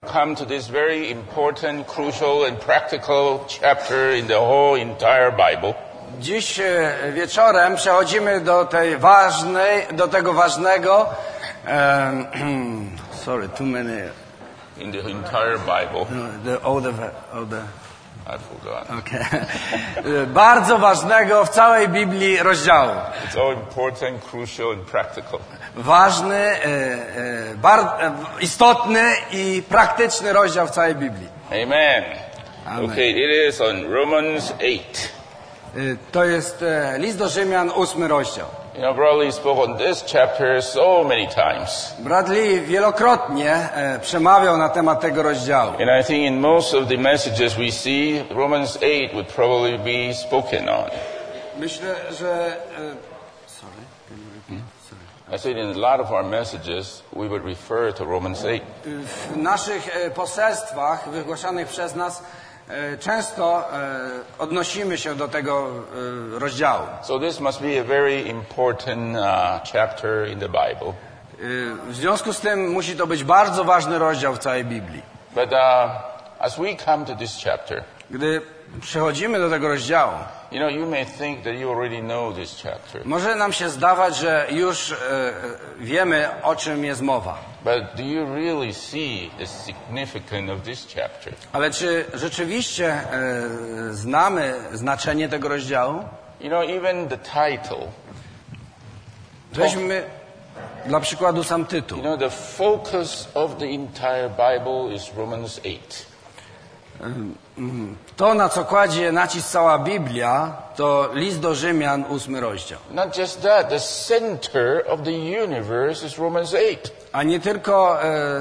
Come to this very important, crucial and practical chapter in the whole entire Bible. Dziś wieczorem przechodzimy do tego ważnego sorry, too many In the entire Bible. I forgot. Okay. Bardzo ważnego w całej Biblii rozdziału. It's all important, crucial and practical. Ważny, istotny i praktyczny rozdział w całej Biblii. Amen. Amen. Okay, it is on Romans 8. To jest list do Rzymian, 8 rozdział. You know, Brother Lee spoke on this chapter so many times. Brat Lee wielokrotnie przemawiał na temat tego rozdziału. And I think in most of the messages we see, Romans 8 would probably be spoken on. Myślę, że I said in a lot of our messages, we would refer to Romans 8. w naszych poselstwach wygłaszanych przez nas często odnosimy się do tego rozdziału. So this must be a very important chapter in the Bible. W związku z tym musi to być bardzo ważny rozdział w całej Biblii. But as we come to this chapter, Gdy przechodzimy do tego rozdziału, you know, you may think that you already know this chapter. może nam się zdawać, że już wiemy, o czym jest mowa. But do you really see the significance of this chapter? Ale czy rzeczywiście znamy znaczenie tego rozdziału? You know, even the title. Weźmy dla przykładu sam tytuł. You know, the focus of the entire Bible is Romans 8. To, na co kładzie nacisk cała Biblia, to list do Rzymian, 8 rozdział. Not just that, the center of the universe is Romans 8. A nie tylko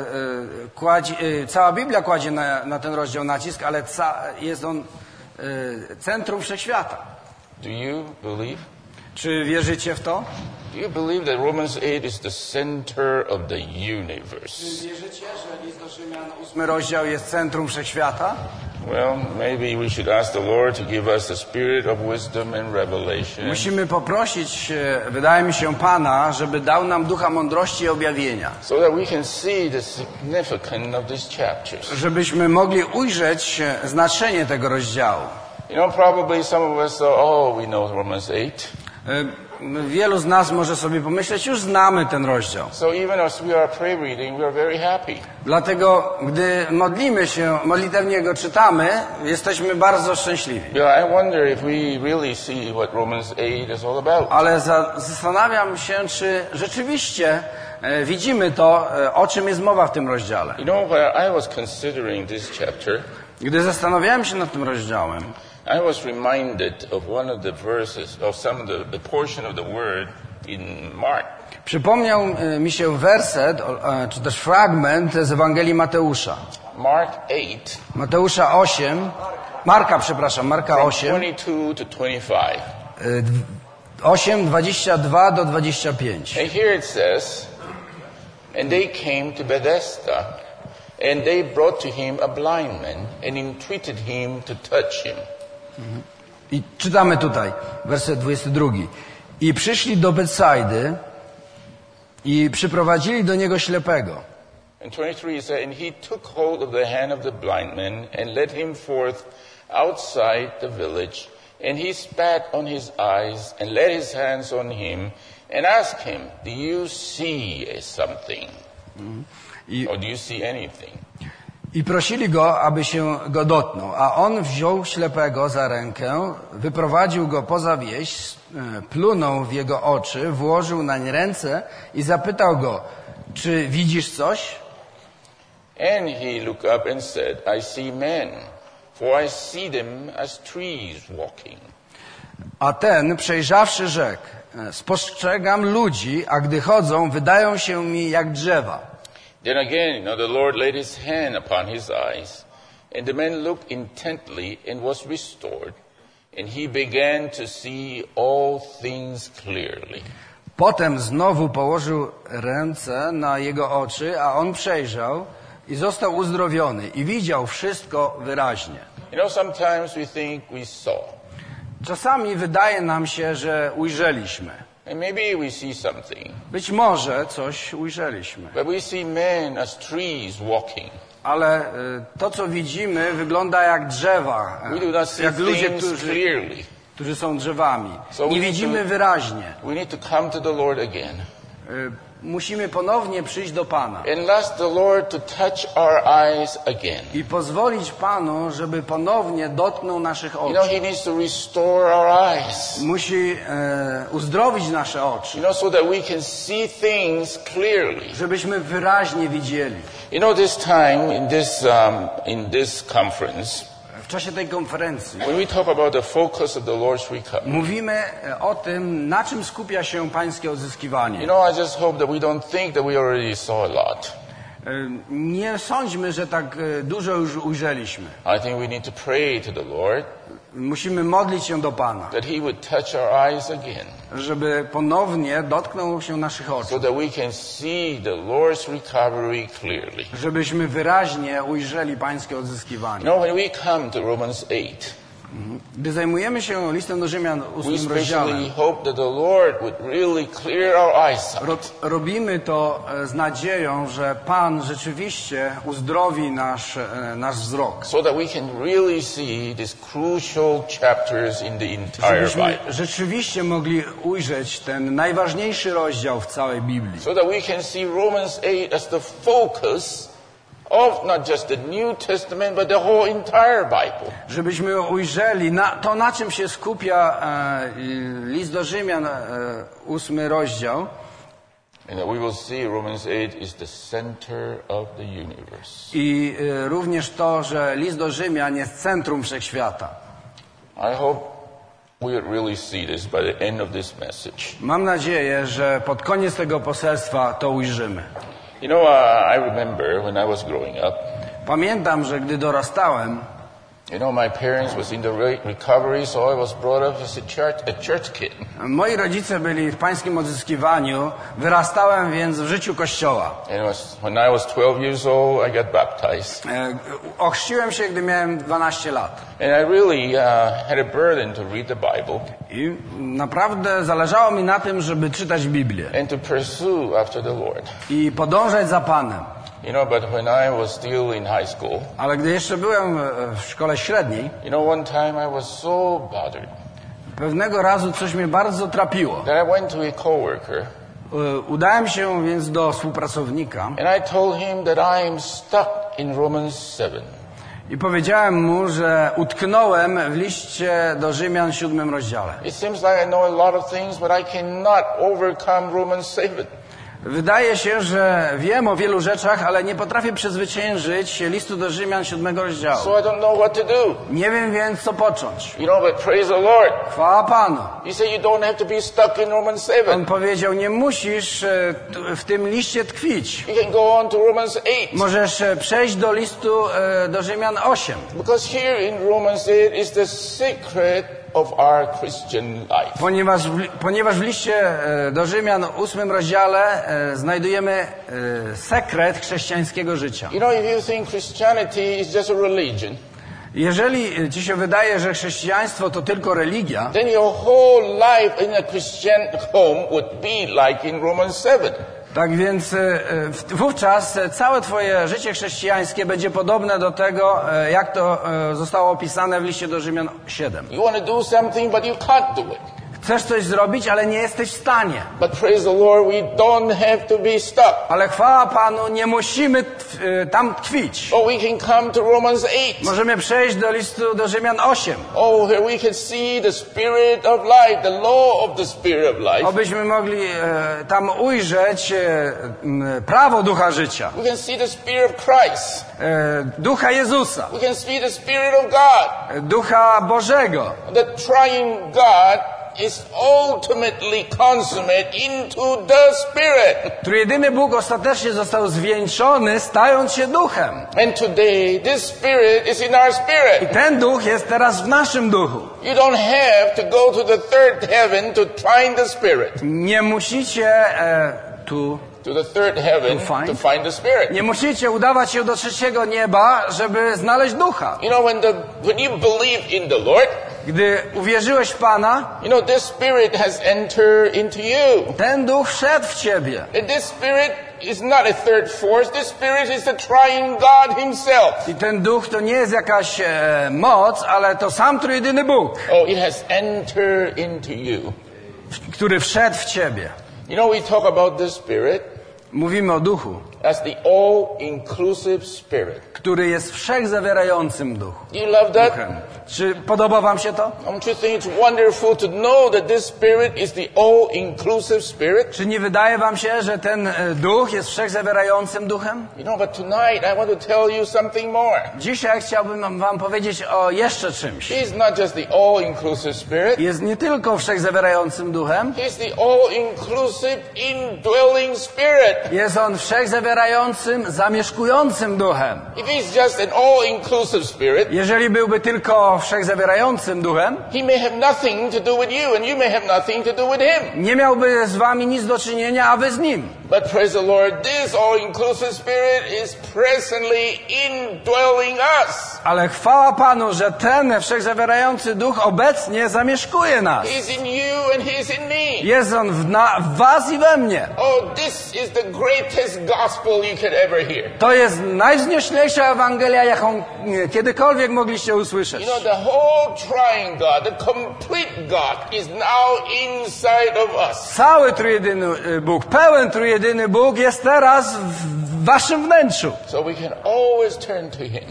cała Biblia kładzie na ten rozdział nacisk, ale jest on centrum wszechświata. Do you believe? Czy wierzycie w to? Do you believe that Romans 8 is the center of the universe? Czy wierzycie, że list do Rzymian, 8 rozdział jest centrum wszechświata? Well, maybe we should ask the Lord to give us the spirit of wisdom and revelation. Musimy poprosić, wydaje mi się, Pana, żeby dał nam ducha mądrości i objawienia. So that we can see the significance of these chapters. Żebyśmy mogli ujrzeć znaczenie tego rozdziału. You know, probably some of us thought, oh, we know Romans 8. Wielu z nas może sobie pomyśleć, już znamy ten rozdział. So even as we are prayer reading, we are very happy. Dlatego, gdy modlimy się, modlitewnie go czytamy, jesteśmy bardzo szczęśliwi. Yeah, I wonder if we really see what Romans 8 is all about. Ale zastanawiam się, czy rzeczywiście widzimy to, o czym jest mowa w tym rozdziale. You know, when I was considering this chapter, Gdy zastanawiałem się nad tym rozdziałem, I was reminded of one of the verses, of some of the portion of the word in Mark. przypomniał mi się werset, czy też fragment z Ewangelii Mateusza. Mark 8, Mateusza 8, Marka 8, 22 to 25. 8, 22 do 25. And here it says, and they came to Bethesda, and they brought to him a blind man, and entreated him to touch him. I czytamy tutaj, werset 22. I przyszli do Betsajdy i przyprowadzili do niego ślepego. And 23 it says, and he took hold of the hand of the blind man, and led him forth outside the village, and he spat on his eyes, and laid his hands on him, and asked him, do you see something? Or do you see anything? I prosili go, aby się go dotknął. A on wziął ślepego za rękę, wyprowadził go poza wieś, plunął w jego oczy, włożył nań ręce i zapytał go, czy widzisz coś? And he looked up and said, I see men, for I see them as trees walking. A ten, przejrzawszy, rzekł, spostrzegam ludzi, a gdy chodzą, wydają się mi jak drzewa. Then again, you know, the Lord laid his hand upon his eyes, and the man looked intently and was restored, and he began to see all things clearly. Potem znowu położył ręce na jego oczy, a on przejrzał i został uzdrowiony i widział wszystko wyraźnie. You know, sometimes we think we saw. Czasami wydaje nam się, że ujrzeliśmy. And maybe we see something. Być może coś ujrzeliśmy. But we see men as trees walking. Ale to, co widzimy, wygląda jak drzewa, We do not see jak ludzie, things clearly. którzy są drzewami. So Nie we widzimy need to- wyraźnie. We need to come to the Lord again Musimy ponownie przyjść do Pana and ask the Lord to touch our eyes again. i pozwolić Panu, żeby ponownie dotknął naszych You know, oczu. He needs to restore our eyes. Musi uzdrowić nasze oczy, You know, so that we can see things clearly. żebyśmy wyraźnie widzieli. You know, this time in this conference, W czasie tej konferencji when we talk about the focus of the Lord's recovery, mówimy o tym, na czym skupia się Pańskie you odzyskiwanie. know, I just hope that we don't think that we already saw a lot. Nie sądźmy, że tak dużo już ujrzeliśmy. I think we need to pray to the Lord Musimy modlić się do Pana, that He would touch our eyes again, żeby ponownie dotknął się naszych oczu, so that we can see the Lord's recovery clearly. żebyśmy wyraźnie ujrzeli Pańskie odzyskiwanie. You know, when we come to Romans 8, Gdy zajmujemy się listem do Rzymian we 8 especially rozdziałem, hope that the Lord would really clear our eyesight. robimy to z nadzieją, że Pan rzeczywiście uzdrowi nasz wzrok. So that we can really see these crucial chapters in the entire Żebyśmy Bible. rzeczywiście mogli ujrzeć ten najważniejszy rozdział w całej Biblii. So that we can see Romans 8 as the focus of not just the New Testament, but the whole entire Bible. Żebyśmy ujrzeli na czym się skupia list do Rzymian, 8 rozdział. And that we will see Romans 8 is the center of the universe. I również to, że list do Rzymian jest centrum wszechświata. I hope we would really see this by the end of this message. Mam nadzieję, że pod koniec tego poselstwa to ujrzymy. You know, I remember when I was growing up, Pamiętam, że gdy dorastałem, you know, my parents was in the recovery, so I was brought up as a church kid. moi rodzice byli w pańskim odzyskiwaniu, wyrastałem więc w życiu Kościoła. And when I was 12 years old, I got baptized. Ochrzciłem się, gdy miałem 12 lat. And I really had a burden to read the Bible I naprawdę zależało mi na tym, żeby czytać Biblię and to pursue after the Lord. i podążać za Panem. You know, but when I was still in high school, Ale gdy jeszcze byłem w szkole średniej, you know, one time I was so bothered pewnego razu coś mnie bardzo trapiło. that I went to a coworker Udałem się więc do współpracownika and I told him that I am stuck in Romans 7. i powiedziałem mu, że utknąłem w liście do Rzymian 7 rozdziale. It seems like I know a lot of things, but I cannot overcome Romans 7. Wydaje się, że wiem o wielu rzeczach, ale nie potrafię przezwyciężyć listu do Rzymian 7 rozdziału. So I don't know what to do. Nie wiem więc, co począć. You know, but praise the Lord. Chwała Panu. He said you don't have to be stuck in Romans 7. On powiedział, nie musisz w tym liście tkwić. You can go on to Romans 8. Możesz przejść do listu do Rzymian 8. Because here in Romans 8 is the secret of our Christian life. Ponieważ w liście do Rzymian 8 rozdziale znajdujemy sekret chrześcijańskiego życia. You know, if you think Christianity is just a religion, Jeżeli ci się wydaje, że chrześcijaństwo to tylko religia, then your whole life in a Christian home would be like in Romans 7. tak więc wówczas całe twoje życie chrześcijańskie będzie podobne do tego, jak to zostało opisane w liście do Rzymian 7. You want to do something, but you can't do it. Chcesz coś zrobić, ale nie jesteś w stanie. But praise the Lord, we don't have to be stuck. Ale chwała Panu, nie musimy tam tkwić. Oh, we can come to Romans 8. Możemy przejść do listu do Rzymian 8. Oh, here we can see the spirit of life, the law of the spirit of life. Obyśmy mogli tam ujrzeć prawo ducha życia. We can see the spirit of Christ. Ducha Jezusa. We can see the spirit of God. Ducha Bożego. The triune God is ultimately consummate into the Spirit. Trójjedyny Bóg ostatecznie został zwieńczony, stając się duchem. And today, this Spirit is in our I spirit. ten duch jest teraz w naszym duchu. You don't have to go to the third heaven to find the Spirit. Nie musicie To the third heaven to find the Spirit. nie musicie udawać się do trzeciego nieba, żeby znaleźć ducha. You know, when you believe in the Lord, Gdy uwierzyłeś w Pana, you know, this Spirit has entered into you. ten duch wszedł w ciebie. And this Spirit is not a third force. This Spirit is the triune God himself. I ten duch to nie jest jakaś moc, ale to sam trójjedyny Bóg, Oh, it has entered into you. który wszedł w ciebie. You know, we talk about this Spirit Mówimy o duchu, as the all-inclusive Spirit. który jest wszechzawierającym duchem. Do you love that? Czy podoba wam się to? Don't you think it's wonderful to know that this Spirit is the all-inclusive Spirit? Czy nie wydaje wam się, że ten duch jest wszechzawierającym duchem? You know, but tonight I want to tell you something more. Dzisiaj chciałbym wam powiedzieć o jeszcze czymś. He's not just the all-inclusive Spirit. Jest nie tylko wszechzawierającym duchem, He's the all-inclusive indwelling Spirit. jest on wszechzawierającym, zamieszkującym duchem. If he's just an all-inclusive Spirit, Jeżeli byłby tylko wszechzawierającym duchem, he may have nothing to do with you and you may have nothing to do with him. nie miałby z wami nic do czynienia, a wy z nim. But praise the Lord, this all-inclusive Spirit is presently indwelling us. Ale chwała Panu, że ten wszechzawierający duch obecnie zamieszkuje nas. He's in you and he's in me. Jest on w was i we mnie. Oh, this is the greatest gospel you could ever hear. To jest najwznioślejsza Ewangelia, jaką kiedykolwiek mogliście usłyszeć. You know, the whole triune God, the complete God is now inside of us. Cały trójjedyny Bóg, pełen trójjedyny Bóg jest teraz w waszym wnętrzu. So we can always turn to him.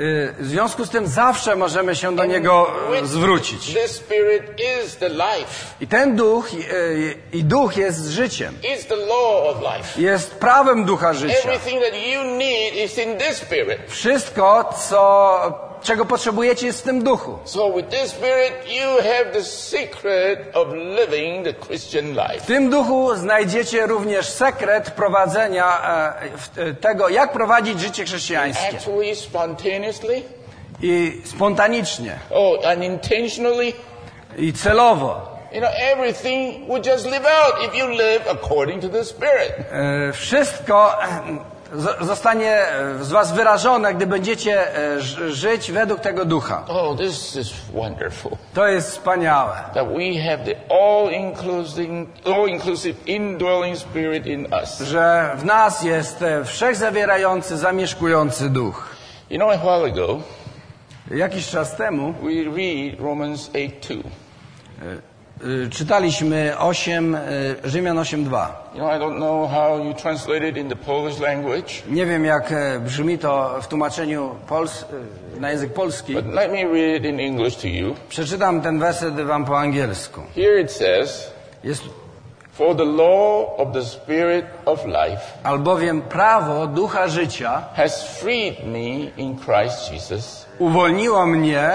W związku z tym zawsze możemy się do Niego zwrócić. This Spirit is the life. I ten duch, i duch jest życiem. It's the law of life. Jest prawem ducha życia. Everything that you need is in this Spirit. Wszystko, czego potrzebujecie, jest w tym duchu. So with this Spirit you have the secret of living the Christian life. W tym duchu znajdziecie również sekret prowadzenia tego, jak prowadzić życie chrześcijańskie. Actually, spontaneously. I spontanicznie. Oh, unintentionally. I celowo. You know, everything would just live out if you live according to the Spirit. Wszystko zostanie z was wyrażone, gdy będziecie żyć według tego ducha. Oh, this is wonderful. To jest wspaniałe. That we have the all-inclusive indwelling Spirit in us. Że w nas jest wszechzawierający, zamieszkujący duch. You know, a while ago, jakiś czas temu we read Romans 8:2. Czytaliśmy Rzymian 8:2. You know, I don't know how you translate it in the Polish language. Nie wiem, jak brzmi to w tłumaczeniu na język polski. But let me read it in English to you. Przeczytam ten werset wam po angielsku. Here it says, for the law of the Spirit of life albowiem prawo ducha życia has freed me in Christ Jesus uwolniło mnie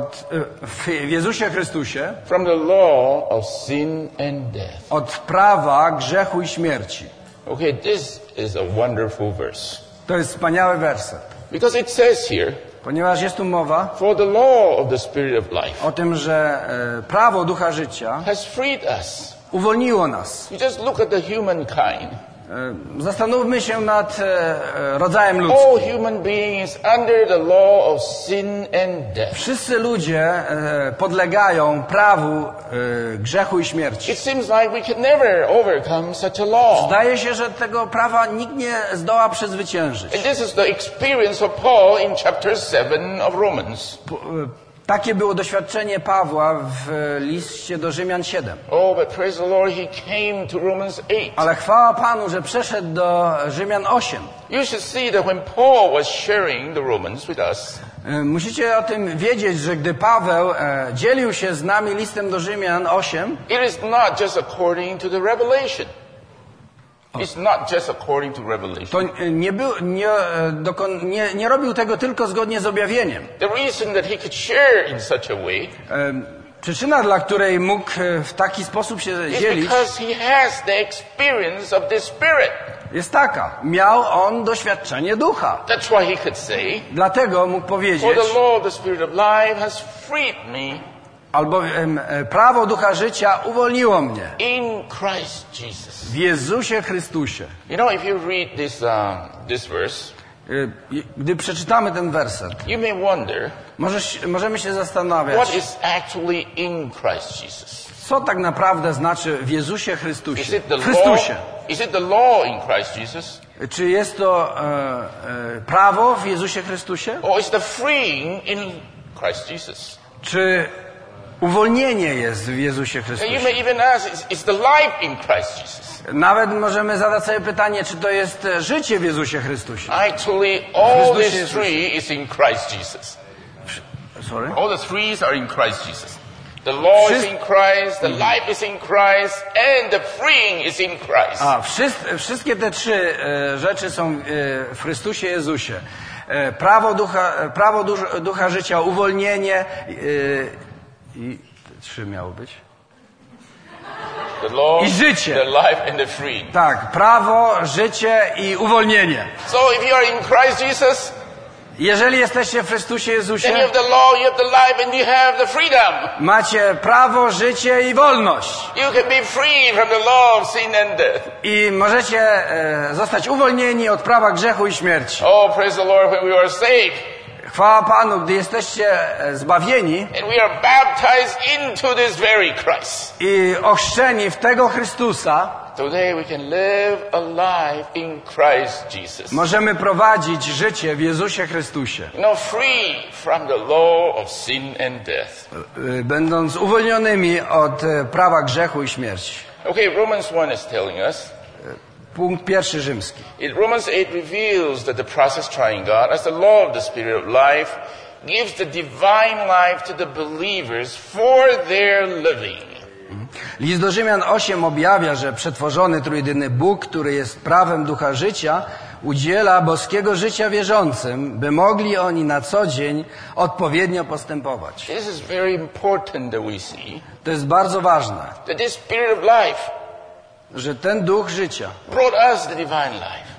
w Jezusie Chrystusie from the law of sin and death. Od prawa grzechu i śmierci. Okay, this is a wonderful verse. To jest wspaniały werset. Because it says here, ponieważ jest tu mowa for the law of the Spirit of life o tym, że prawo ducha życia has freed us. Uwolniło nas. You just look at the humankind. Zastanówmy się nad rodzajem ludzkim. All human beings under the law of sin and death. Wszyscy ludzie podlegają prawu grzechu i śmierci. It seems like we can never overcome such a law. Zdaje się, że tego prawa nikt nie zdoła przezwyciężyć. And this is the experience of Paul in chapter 7 of Romans. Takie było doświadczenie Pawła w liście do Rzymian 7. Oh, but praise the Lord, he came to Romans 8. Ale chwała Panu, że przeszedł do Rzymian 8. You should see that when Paul was sharing the Romans with us, musicie o tym wiedzieć, że gdy Paweł dzielił się z nami listem do Rzymian 8, it is not just according to the revelation. It's not just according to revelation. To nie robił tego tylko zgodnie z objawieniem. The reason that he could share in such a way przyczyna, dla której mógł w taki sposób się dzielić, because he has the experience of the Spirit. Jest taka. Miał on doświadczenie ducha. That's why he could say, dlatego mógł powiedzieć, for the law of the Spirit of life has freed me. Albowiem prawo ducha życia uwolniło mnie. In Christ Jesus. W Jezusie Chrystusie. You know, if you read this verse, Gdy przeczytamy ten werset, you may wonder, możemy się zastanawiać, what is actually in Christ Jesus? co tak naprawdę znaczy w Jezusie Chrystusie. Is it the law? Chrystusie. Is it the law in Christ Jesus? Czy jest to prawo w Jezusie Chrystusie? Or is the freeing in Christ Jesus? Czy uwolnienie jest w Jezusie And you Chrystusie? may even ask, is the life in Christ Jesus? Nawet możemy zadać sobie pytanie, czy to jest życie w Jezusie Chrystusie. Actually, all Chrystusie these Jezusie. three is in Christ Jesus. Sorry? All the threes are in Christ Jesus. The law is in Christ, the life is in Christ, and the freeing is in Christ. Wszystkie te trzy rzeczy są w Chrystusie Jezusie. Prawo ducha życia, uwolnienie i trzy miało być. The law, I życie. the life, and the freeing. Tak, prawo, życie i uwolnienie. So if you are in Christ Jesus, Jeżeli jesteście w Chrystusie Jezusie, then you have the law, you have the life, and you have the freedom. macie prawo, życie i wolność. You can be free from the law of sin and death. I możecie zostać uwolnieni od prawa grzechu i śmierci. Oh, praise the Lord, when we are saved Chwała Panu, gdy jesteście zbawieni and we are baptized into this very Christ. i ochrzczeni w tego Chrystusa, Today we can live a life in Christ Jesus. możemy prowadzić życie w Jezusie Chrystusie, You know, free from the law of sin and death. będąc uwolnionymi od prawa grzechu i śmierci. Okay, Romans 1 is telling us. Punkt pierwszy rzymski. Romans 8 reveals that the process trying God, as the law of the Spirit of life, gives the divine life to the believers for their living. List do Rzymian 8 objawia, że przetworzony trójjedyny Bóg, który jest prawem ducha życia, udziela boskiego życia wierzącym, by mogli oni na co dzień odpowiednio postępować. This is very important that we see To jest bardzo ważne, that this Spirit of life że ten duch życia brought us the divine life.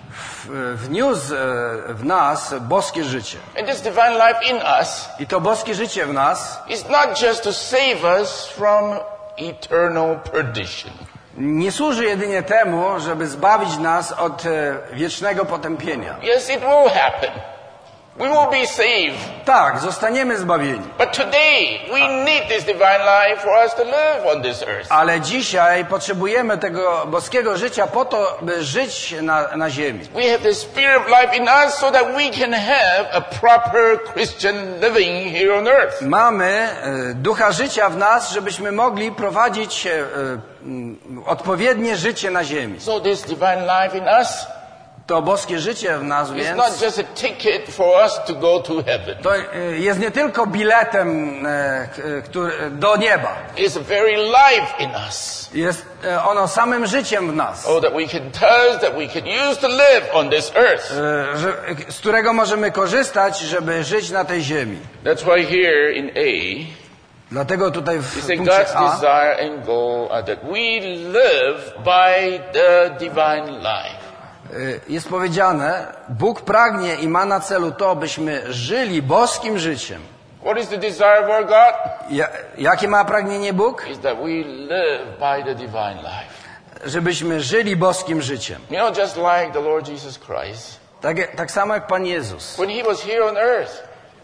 wniósł w nas boskie życie. And this divine life in us I to boskie życie w nas is not just to save us from eternal perdition. nie służy jedynie temu, żeby zbawić nas od wiecznego potępienia. Yes, it will happen. We will be saved. Tak, zostaniemy zbawieni. But today, we need this divine life for us to live on this earth. Ale dzisiaj potrzebujemy tego boskiego życia po to, by żyć na ziemi. We have the Spirit of life in us so that we can have a proper Christian living here on earth. Mamy ducha życia w nas, żebyśmy mogli prowadzić odpowiednie życie na ziemi. So this divine life in us To boskie życie w nas is więc not just a ticket for us to go to heaven. to jest nie tylko biletem do nieba. It's a very life in us. Jest ono samym życiem w nas, Oh, that we can touch, that we can use to live on this earth. z którego możemy korzystać, żeby żyć na tej ziemi. That's why here in A, Dlatego tutaj w it's a punkcie God's A desire and goal that we live by the divine life. jest powiedziane, Bóg pragnie i ma na celu to, byśmy żyli boskim życiem. What is the desire of our God? Jakie ma pragnienie Bóg? Is that we live by the divine life. Żebyśmy żyli boskim życiem. You know, just like the Lord Jesus Christ, Tak samo jak Pan Jezus. when He was here on earth,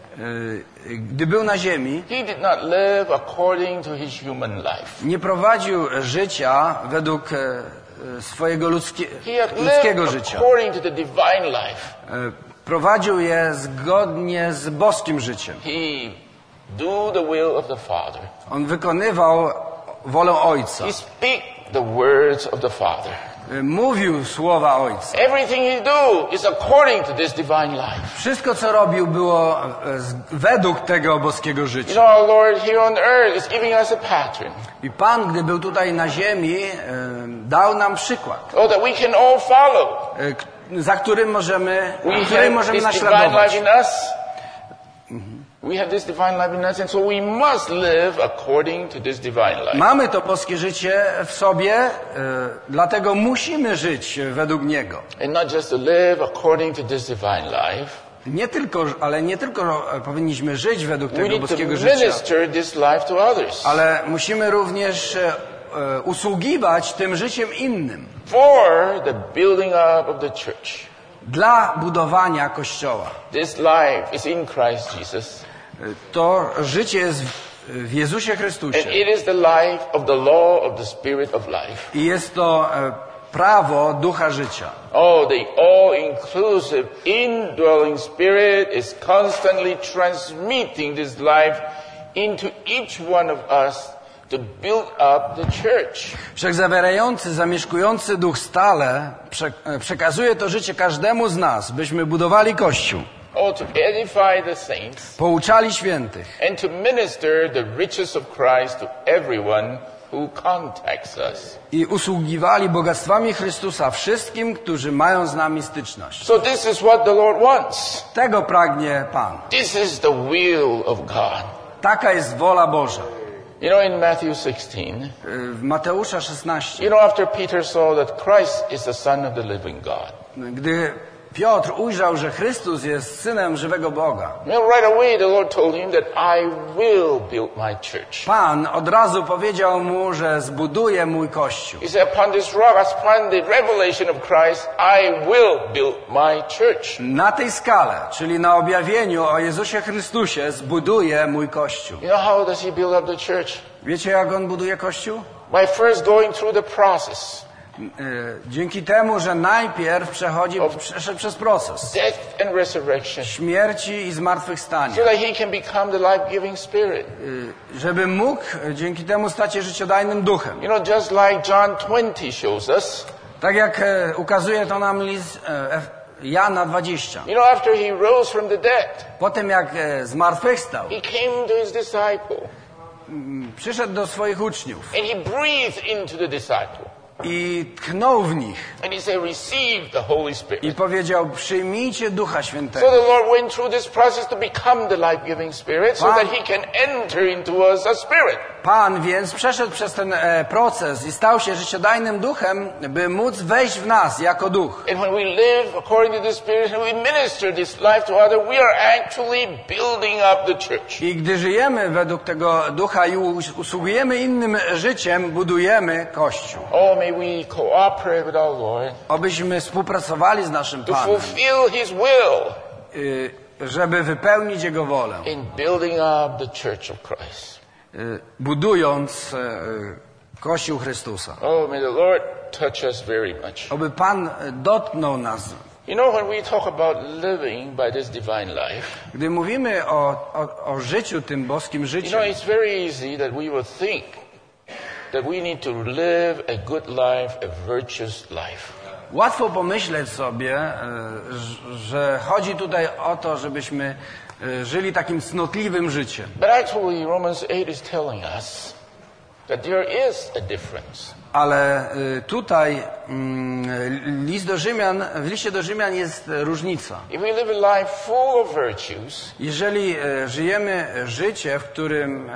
Gdy był na ziemi, He did not live according to His human life. nie prowadził życia według swojego He had ludzkiego lived życia. according to the divine life. Prowadził je zgodnie z boskim życiem. He do the will of the Father. On wykonywał wolę Ojca. He speak the words of the Father. Mówił słowa Ojca. Everything He do is according to this divine life. Wszystko, co robił, było według tego boskiego You życia. know, our Lord here on earth is giving us a pattern. I Pan, gdy był tutaj na ziemi, dał nam przykład, Oh, that we can all follow. za którym możemy We have możemy this divine naśladować. life in us. We have this divine life in us, and so we must live according to this divine life. Mamy to boskie życie w sobie, dlatego musimy żyć według niego. And not just to live according to this divine life. Ale nie tylko powinniśmy żyć według We tego need to boskiego życia, minister this life to others. ale musimy również usługiwać tym życiem innym. For the building up of the church. dla budowania Kościoła. This life is in Christ Jesus. To życie jest w Jezusie And Chrystusie. it is the life of the law of the Spirit of life. I jest to prawo ducha życia. Oh, the all-inclusive, indwelling Spirit is constantly transmitting this life into each one of us to build up the church. Wszechzawierający, zamieszkujący duch stale przekazuje to życie każdemu z nas, byśmy budowali Kościół, Oh, to edify the saints pouczali świętych and to minister the riches of Christ to everyone who contacts us. i usługiwali bogactwami Chrystusa wszystkim, którzy mają z nami styczność. So this is what the Lord wants. Tego pragnie Pan. This is the will of God. Taka jest wola Boża. You know, in Matthew 16, W Mateusza 16, you know, after Peter saw that Christ is the Son of the living God, gdy Piotr ujrzał, że Chrystus jest Synem żywego Boga, right away the Lord told him that I will build my church. Pan od razu powiedział mu, że zbuduje mój Kościół. He said, upon this rock, upon the revelation of Christ, I will build my church. Na tej skale, czyli na objawieniu o Jezusie Chrystusie, zbuduje mój Kościół. You know how does he build up the church? Wiecie, jak on buduje Kościół? By first going through the process. Dzięki temu, że najpierw przeszedł przez proces Death and resurrection. śmierci i zmartwychwstania, So that he can become the life-giving spirit. żeby mógł dzięki temu stać się życiodajnym duchem. You know, just like John 20 shows us. Tak jak ukazuje to nam list Jana 20. You know, after he rose from the dead, Po tym jak zmartwychwstał, he came to his disciple. przyszedł do swoich uczniów And he breathed into the disciple. i tchnął w nich And he said, receive the Holy i Spirit. powiedział: przyjmijcie Ducha So Świętego. the Lord went through this process to become the life-giving spirit so that he can enter into us a spirit. Pan więc przeszedł przez ten proces i stał się życiodajnym duchem, by móc wejść w nas jako duch. And when we live according to the Spirit and we minister this life to others, we are actually building up the church. I gdy żyjemy według tego ducha i usługujemy innym życiem, budujemy Kościół. Oh, may we cooperate with our Lord Obyśmy współpracowali z naszym to Panem, fulfill His will żeby wypełnić Jego wolę, in building up the church of Christ. budując Kościół Chrystusa. Oh, may the Lord touch us very much. Oby Pan dotknął nas. You know, when we talk about living by this divine life, Gdy mówimy o życiu, tym boskim you życiu, know, it's very easy that we will think that we need to live a good life, a virtuous life. łatwo pomyśleć sobie, że chodzi tutaj o to, żebyśmy żyli takim cnotliwym życiem. But actually, Romans 8 is telling us that there is a difference. Ale tutaj w liście do Rzymian jest różnica. If we live a life full of virtues, Jeżeli żyjemy życie, w którym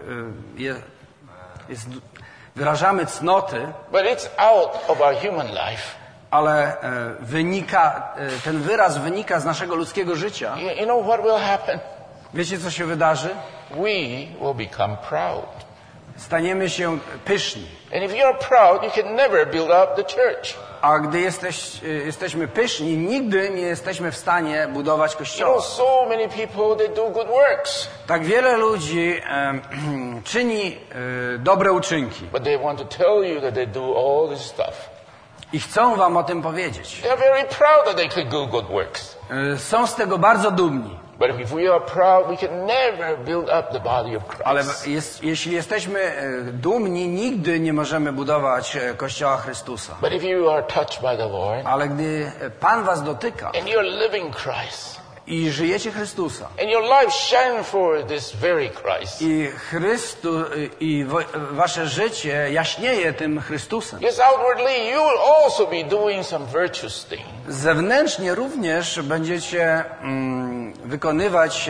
wyrażamy cnoty, but it's out of our human life, ale ten wyraz wynika z naszego ludzkiego życia, you know what will happen? wiecie, co się wydarzy? We will become proud. Staniemy się pyszni. And if you're proud, you can never build up the church. A gdy jesteśmy pyszni, nigdy nie jesteśmy w stanie budować You Kościoła. know, so many people, they do good works, Tak wiele ludzi czyni dobre uczynki but they want to tell you that they do all this stuff. i chcą wam o tym powiedzieć. They're very proud that they could do good works. Są z tego bardzo dumni. But if we are proud, we can never build up the body of Christ. Ale jeśli jesteśmy dumni, nigdy nie możemy budować Kościoła Chrystusa. But if you are touched by the Lord, Ale gdy Pan was dotyka and you're living Christ, i żyjecie Chrystusa and your life shine for this very Christ, i wasze życie jaśnieje tym Chrystusem. yes, outwardly you will also be doing some virtuous thing. Zewnętrznie również będziecie wykonywać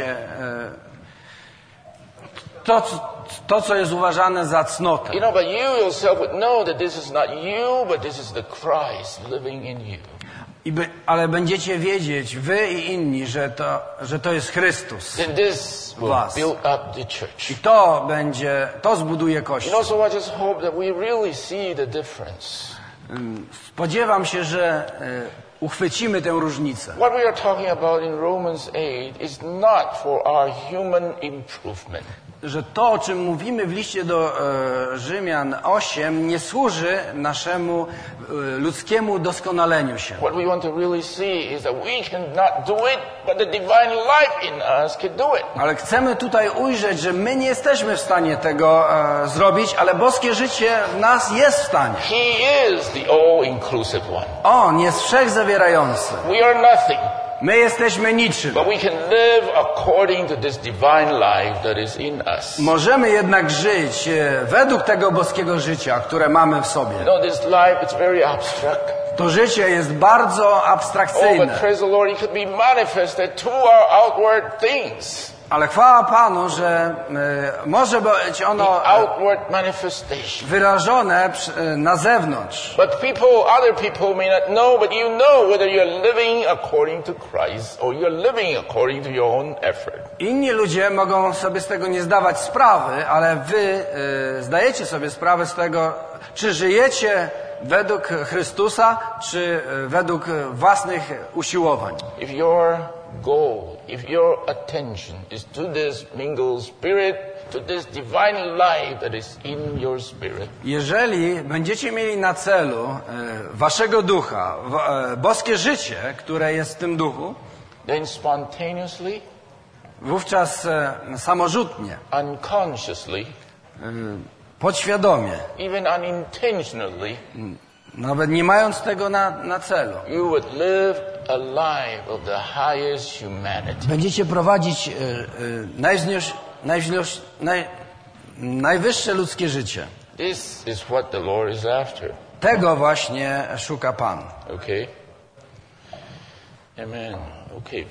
to, co jest uważane za cnotę. You know, but you yourself would know that this is not you, but this is the Christ living in you. Ale będziecie wiedzieć, wy i inni, że to jest Chrystus. Then this will Was. build up the church. I to zbuduje You Kościół. know, so I just hope that we really see the difference. Spodziewam się, że uchwycimy tę różnicę. What we are talking about in Romans 8 is not for our human improvement. Że to, o czym mówimy w liście do Rzymian 8, nie służy naszemu ludzkiemu doskonaleniu się. What we want to really see is that we cannot do it, but the divine life in us can do it. Ale chcemy tutaj ujrzeć, że my nie jesteśmy w stanie tego zrobić, ale boskie życie w nas jest w stanie. He is the all-inclusive one. On jest wszechzawierający. We are nothing, My jesteśmy niczym. but we can live according to this divine life that is in us. Możemy jednak żyć według tego boskiego życia, które mamy w sobie. You know, this life, it's very abstract. To życie jest bardzo Oh, but abstrakcyjne. praise the Lord, it could be manifested through our outward things. Ale chwała Panu, że może być ono The outward manifestation. wyrażone na zewnątrz. But other people may not know, but you know whether you're living according to Christ or you're living according to your own effort. Inni ludzie mogą sobie z tego nie zdawać sprawy, ale wy zdajecie sobie sprawę z tego, czy żyjecie według Chrystusa, czy według własnych usiłowań. If your goal, if your attention is to this mingled spirit, to this divine life that is in your spirit, Jeżeli będziecie mieli na celu waszego ducha, boskie życie, które jest w tym duchu, then spontaneously, wówczas samorzutnie, unconsciously, podświadomie, even unintentionally, nawet nie mając tego na celu, you would live a life of the highest humanity. będziecie prowadzić najwyższe ludzkie życie. This is what the Lord is after. Tego właśnie szuka Pan. Okay? Amen. Okay.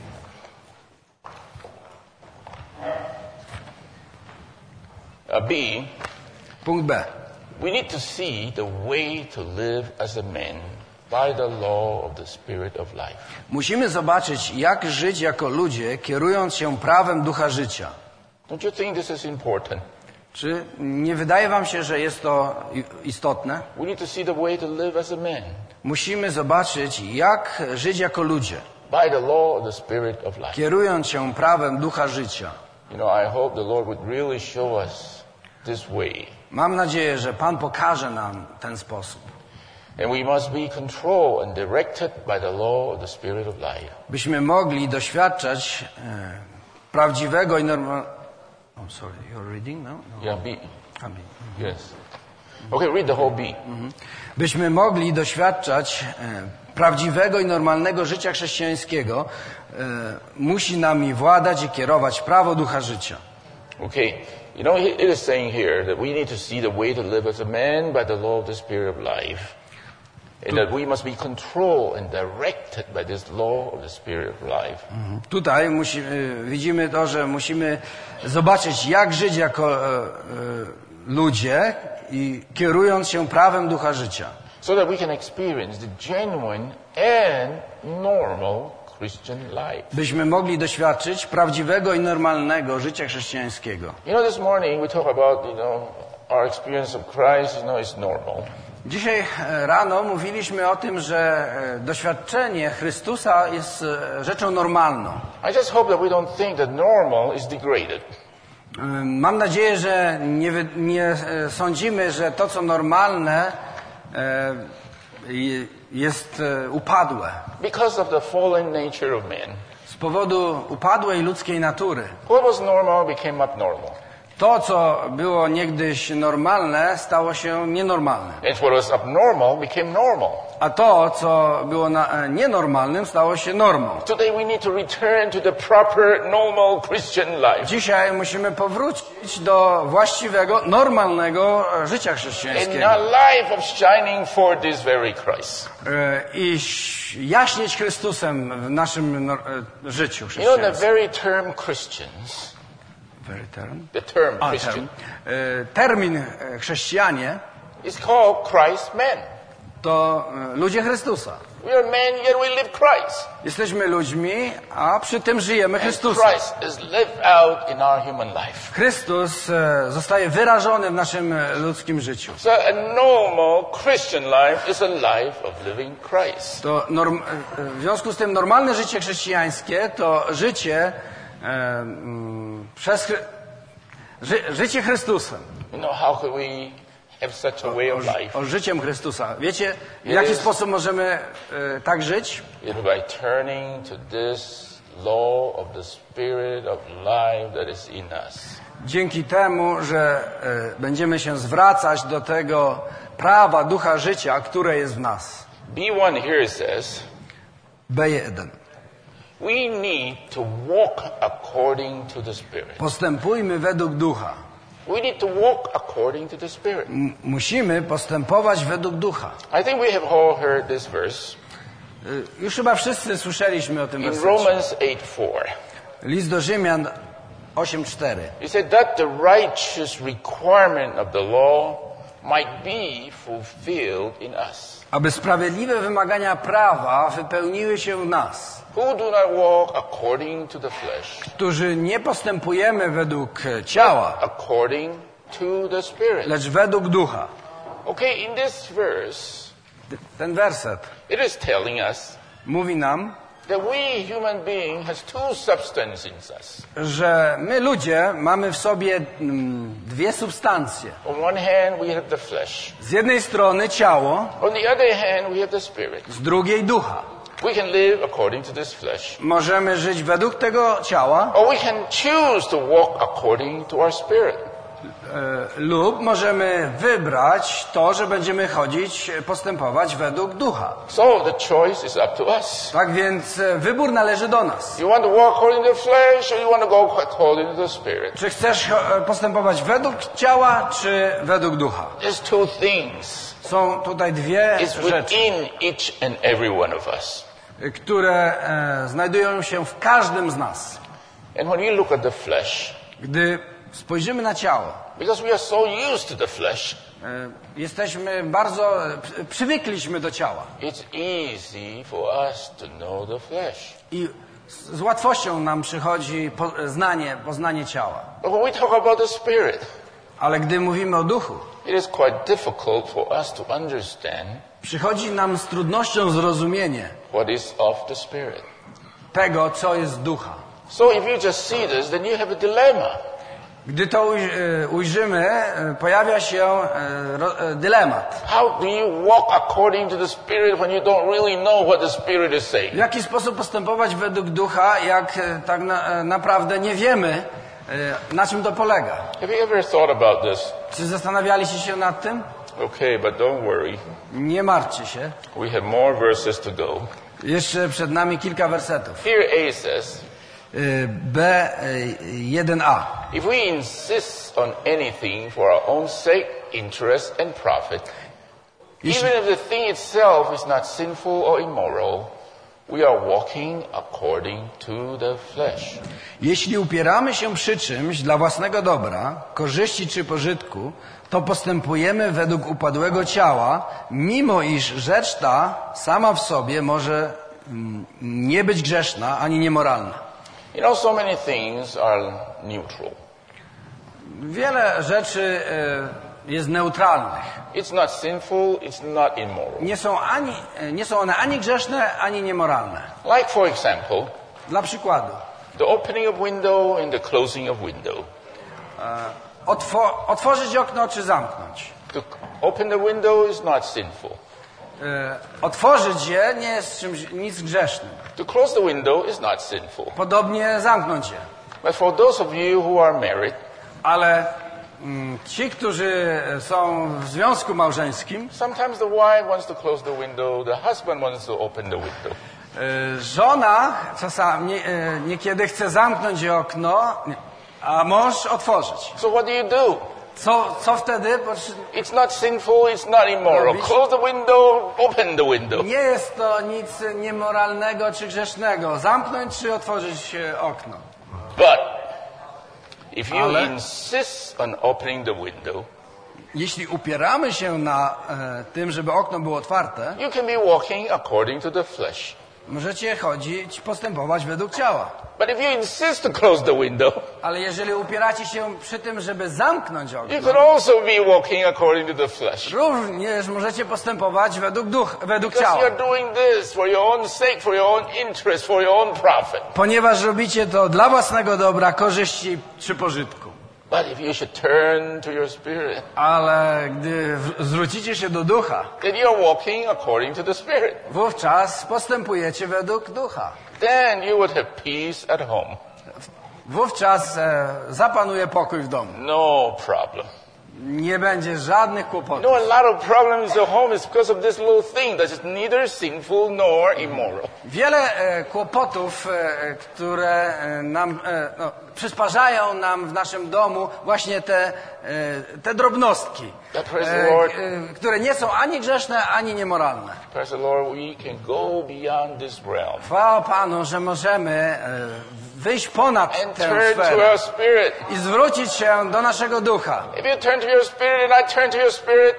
B, Punkt B. we need to see the way to live as a man by the law of the Spirit of life. Musimy zobaczyć, jak żyć jako ludzie, kierując się prawem ducha życia. Don't you think this is important? Czy nie wydaje wam się, że jest to istotne? We need to see the way to live as a man Musimy zobaczyć, jak żyć jako ludzie, by the law of the Spirit of life. kierując się prawem ducha życia. You know, I hope the Lord would really show us this way. Mam nadzieję, że Pan pokaże nam ten sposób. And we must be controlled and directed by the law of the Spirit of life. Byśmy mogli doświadczać prawdziwego i normalnego... Oh, sorry, you're reading now? No. Yeah, B. Amen. Yes. Okay, read the whole B. Byśmy mogli doświadczać prawdziwego i normalnego życia chrześcijańskiego, musi nami władać i kierować prawo ducha życia. Okay, you know, it is saying here that we need to see the way to live as a man by the law of the Spirit of life. And that we must be controlled and directed by this law of the Spirit of life. Tutaj widzimy to, że musimy zobaczyć, jak żyć jako ludzie i kierując się prawem ducha życia. So that we can experience the genuine and normal Christian life. Byśmy mogli doświadczyć prawdziwego i normalnego życia chrześcijańskiego. You know, this morning we talk about, our experience of Christ, is normal. Dzisiaj rano mówiliśmy o tym, że doświadczenie Chrystusa jest rzeczą normalną. I just hope that we don't think that normal is degraded. Mam nadzieję, że nie sądzimy, że to, co normalne, jest upadłe. Because of the fallen nature of man. Z powodu upadłej ludzkiej natury. What was normal became abnormal. To, co było niegdyś normalne, stało się nienormalne. And what was abnormal became normal. A to, co było nienormalnym, stało się normą. Today we need to return to the proper, normal Christian life. Dzisiaj musimy powrócić do właściwego, normalnego życia chrześcijańskiego. In a life of shining for this very Christ. I jaśnieć Chrystusem w naszym życiu You know, the chrześcijańskim. very term Christians, the term Christian, termin chrześcijanie is called Christ men. to ludzie Chrystusa. We are men, yet we live Christ. Jesteśmy ludźmi, a przy tym żyjemy And Chrystusem. Christ is lived out in our human life. Chrystus zostaje wyrażony w naszym ludzkim życiu. So a normal Christian life is a life of living Christ. To w związku z tym normalne życie chrześcijańskie to życie życie Chrystusem. You know, how could we have such a way of life? O życiem Chrystusa. Wiecie, w jaki sposób możemy tak żyć? It by turning to this law of the Spirit of life that is in us. Dzięki temu, że będziemy się zwracać do tego prawa ducha życia, które jest w nas. B1 here says, B1. we need to walk according to the Spirit. Postępujmy według ducha. We need to walk according to the Spirit. Musimy postępować według ducha. I think we have all heard this verse Już chyba wszyscy słyszeliśmy o tym in wersecie. Romans 8:4. List do Rzymian 8:4. He said that the righteous requirement of the law might be fulfilled in us, Aby sprawiedliwe wymagania prawa wypełniły się w nas, who do not walk according to the flesh, którzy nie postępujemy według ciała, according to the Spirit. lecz według ducha. Okay, in this verse, Ten werset it is telling us mówi nam, that we human being has two substances in us. że my ludzie mamy w sobie dwie substancje. On one hand, we have the flesh. Z jednej strony ciało, On the other hand, we have the Spirit. z drugiej ducha. We can live according to this flesh, Możemy żyć według tego ciała or we can choose to walk according to our spirit. lub możemy wybrać to, że będziemy postępować według ducha. So the choice is up to us. Tak więc wybór należy do nas. You want to walk according to the flesh, or you want to go according to the Spirit? Czy chcesz postępować według ciała, czy według ducha? There's two things. Są tutaj dwie It's rzeczy, within each and every one of us. które znajdują się w każdym z nas. And when you look at the flesh, Gdy spojrzymy na ciało, because we are so used to the flesh, jesteśmy bardzo, przywykliśmy do ciała it's easy for us to know the flesh. i z łatwością nam przychodzi poznanie ciała. But when we talk about the Spirit, Ale gdy mówimy o duchu, it is quite difficult for us to understand przychodzi nam z trudnością zrozumienie what is of the Spirit. tego, co jest z ducha. So if you just see this, then you have a dilemma. Gdy to ujrzymy, pojawia się dylemat. How do you walk according to the Spirit when you don't really know what the Spirit is W saying? jaki sposób postępować według ducha, jak tak naprawdę nie wiemy, na czym to polega? Have you ever thought about this? Czy zastanawialiście się nad tym? Okay, but don't worry. Nie martwcie się. We have more verses to go. Jeszcze przed nami kilka wersetów. Here A says, B1a. if we insist on anything for our own sake, interest, and profit, Jeśli, even if the thing itself is not sinful or immoral, we are walking according to the flesh. jeśli upieramy się przy czymś dla własnego dobra, korzyści czy pożytku, to postępujemy według upadłego ciała, mimo iż rzecz ta sama w sobie może nie być grzeszna ani niemoralna. You know, so many things are neutral. Wiele rzeczy jest neutralnych. It's not sinful, it's not immoral. Nie są one ani grzeszne, ani niemoralne. Like, for example, Dla przykładu, the opening of window and the closing of window. otworzyć okno czy zamknąć. To open the window is not sinful. Otworzyć je nie jest nic grzesznym. To close the window is not sinful. Podobnie zamknąć je. But for those of you who are married, Ale ci, którzy są w związku małżeńskim, sometimes the wife wants to close the window, the husband wants to open the window. żona czasami niekiedy chce zamknąć okno, a mąż otworzyć. So what do you do? Co wtedy? It's not sinful, it's not immoral. Close the window, open the window. Nie jest to nic niemoralnego czy grzesznego. Zamknąć czy otworzyć okno. But if you Ale- insist on opening the window, Jeśli upieramy się na tym, żeby okno było otwarte, you can be walking according to the flesh. możecie postępować według ciała. But if you insist to close the window, Ale jeżeli upieracie się przy tym, żeby zamknąć okno, you could also be walking according to the flesh. również możecie postępować według Because ciała. you're doing this for your own sake, for your own interest, for your own profit. Ponieważ robicie to dla własnego dobra, korzyści czy pożytku. But if you should turn to your spirit, Ale gdy zwrócicie się do ducha, then you're walking according to the spirit. wówczas postępujecie według ducha. Then you would have peace at home. Wówczas zapanuje pokój w domu. No problem. Nie będzie żadnych You kłopotów. know, a lot of problems at home is because of this little thing that is neither sinful nor immoral. Wiele kłopotów, które nam przysparzają nam w naszym domu właśnie te drobnostki, które nie są ani grzeszne, ani niemoralne. Praise the Lord, we can go beyond this realm Chwała Panu, że możemy wyjść ponad and tę turn to sferę our spirit. i zwrócić się do naszego ducha. If you turn to your spirit and I turn to your spirit,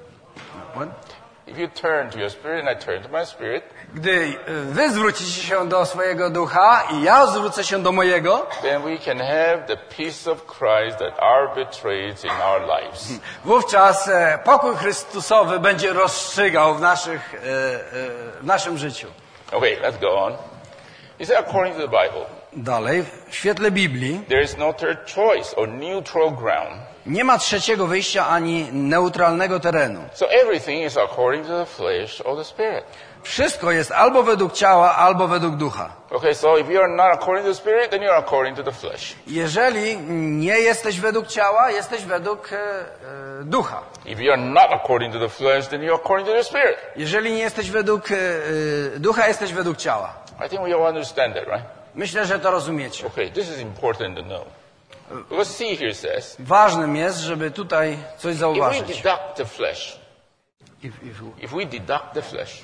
if you turn to your spirit and I turn to my spirit, Gdy wy zwrócicie się do swojego ducha i ja zwrócę się do mojego, then we can have the peace of Christ that arbitrates in our lives. wówczas pokój Chrystusowy będzie rozstrzygał w naszym życiu. Okay, let's go on. He said, according to the Bible, Dalej, w świetle Biblii there is no third choice or neutral ground. nie ma trzeciego wyjścia ani neutralnego terenu. So everything is according to the flesh or the spirit. Wszystko jest albo według ciała, albo według ducha. Okay, so if you are not according to the spirit, then you are according to the flesh. Jeżeli nie jesteś według ciała, jesteś według ducha. If you are not according to the flesh, then you are according to the spirit. Jeżeli nie jesteś według ducha, jesteś według ciała. I think we all understand that, right? Myślę, że to rozumiecie. Okay, this is important to know. Because see here says, Ważnym jest, żeby tutaj coś if we zauważyć. deduct the flesh, if we deduct the flesh,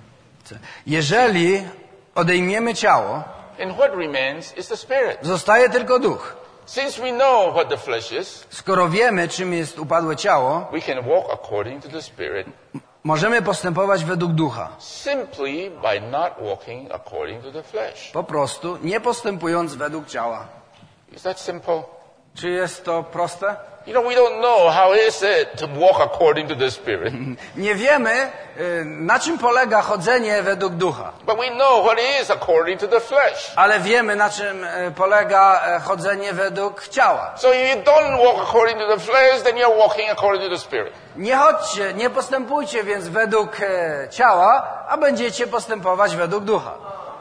Jeżeli odejmiemy ciało, then what remains is the spirit. zostaje tylko duch. Since we know what the flesh is, Skoro wiemy, czym jest upadłe ciało, we can walk according to the spirit możemy postępować według ducha. simply by not walking according to the flesh. Po prostu nie postępując według ciała. Is that simple? Czy jest to proste? You know, we don't know how is it to walk according to the spirit. Nie wiemy, na czym polega chodzenie według ducha. But we know what is according to the flesh. Ale wiemy, na czym polega chodzenie według ciała. So if you don't walk according to the flesh, then you're walking according to the spirit. Nie chodźcie, nie postępujcie więc według ciała, a będziecie postępować według ducha.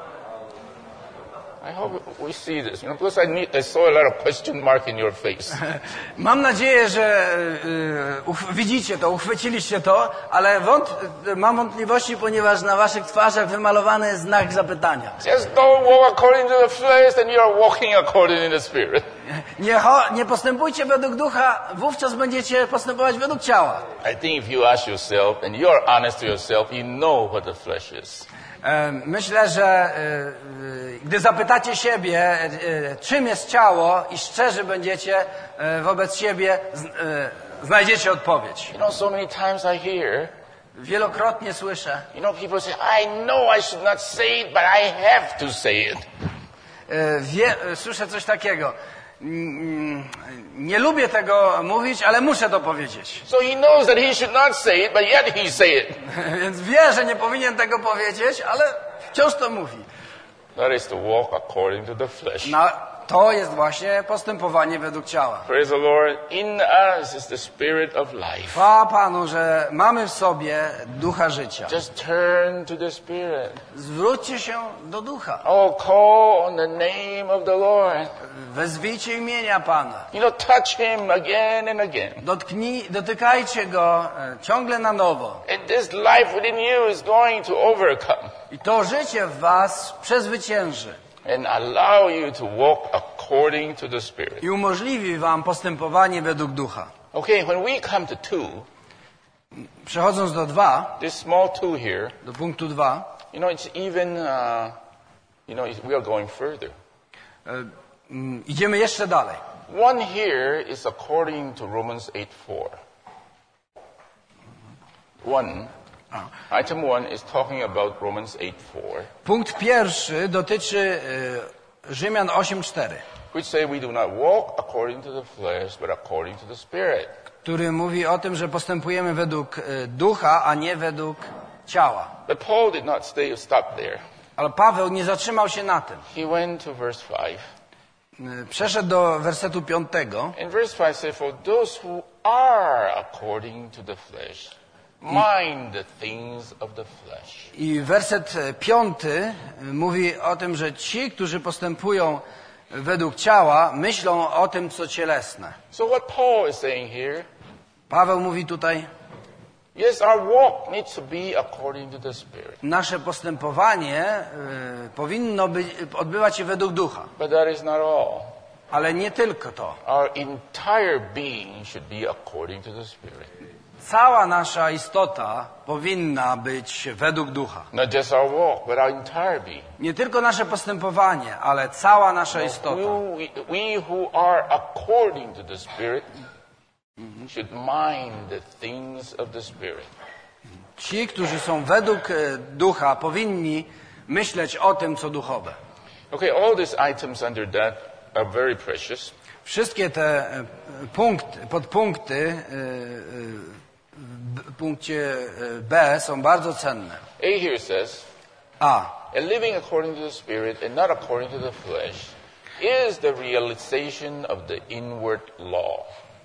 I hope we see this, because I saw a lot of question mark in your face. Mam nadzieję, że widzicie to, uchwyciliście to, ale mam wątpliwości, ponieważ na waszych twarzach wymalowany jest znak zapytania. Just don't walk according to the flesh, then you are walking according to the spirit. Nie postępujcie według ducha, wówczas będziecie postępować według ciała. I think if you ask yourself and you are honest to yourself, you know what the flesh is. Myślę, że gdy zapytacie siebie, czym jest ciało i szczerzy będziecie wobec siebie, znajdziecie odpowiedź. You know, so many times I hear, Wielokrotnie słyszę, people say, I know I should not say it, but I have to say it. Słyszę coś takiego. Nie lubię tego mówić, ale muszę to powiedzieć. So he knows that he should not say it, but yet he say it. Więc wie, że nie powinien tego powiedzieć, ale wciąż to mówi. That is to walk according to the flesh. To jest właśnie postępowanie według ciała. Praise the Lord. In us is the spirit of life. Chwała Panu, że mamy w sobie ducha życia. Just turn to the spirit. Zwróćcie się do ducha. Oh, call on the name of the Lord. Wezwijcie imienia Pana. Touch him again and again. Dotykajcie Go ciągle na nowo. And this life within you is going to overcome. I to życie w was przezwycięży. And allow you to walk according to the Spirit. I umożliwi wam postępowanie według ducha. Okay, when we come to 2, Przechodząc do 2, this small 2 here, do punktu 2, it's even, we are going further. idziemy jeszcze dalej. 1 here is according to Romans 8:4. Item 1 is talking about Romans 8:4, Punkt pierwszy dotyczy Rzymian 8:4, which say we do not walk according to the flesh, but according to the Spirit. który mówi o tym, że postępujemy według ducha, a nie według ciała. But Paul did not stop there. Ale Paweł nie zatrzymał się na tym. He went to verse 5. Przeszedł do wersetu 5. And verse 5 says, for those who are according to the flesh, mind the things of the flesh. I werset 5 mówi o tym, że ci, którzy postępują według ciała, myślą o tym, co cielesne. So what Paul is saying here, Paweł mówi tutaj, yes, our walk needs to be according to the Spirit. nasze postępowanie powinno odbywać się według ducha. But that is not all. Ale nie tylko to. Our entire being should be according to the Spirit. Cała nasza istota powinna być według ducha. Not just our walk, but our entire being. Nie tylko nasze postępowanie, ale cała nasza istota. We who are according to the Spirit should mind the things of the Spirit. Ci, którzy są według ducha, powinni myśleć o tym, co duchowe. Okay, all these items under that are very precious. Wszystkie te podpunkty w punkcie B są bardzo cenne. A here says, A. and living according to the Spirit and not according to the flesh is the realization of the inward law.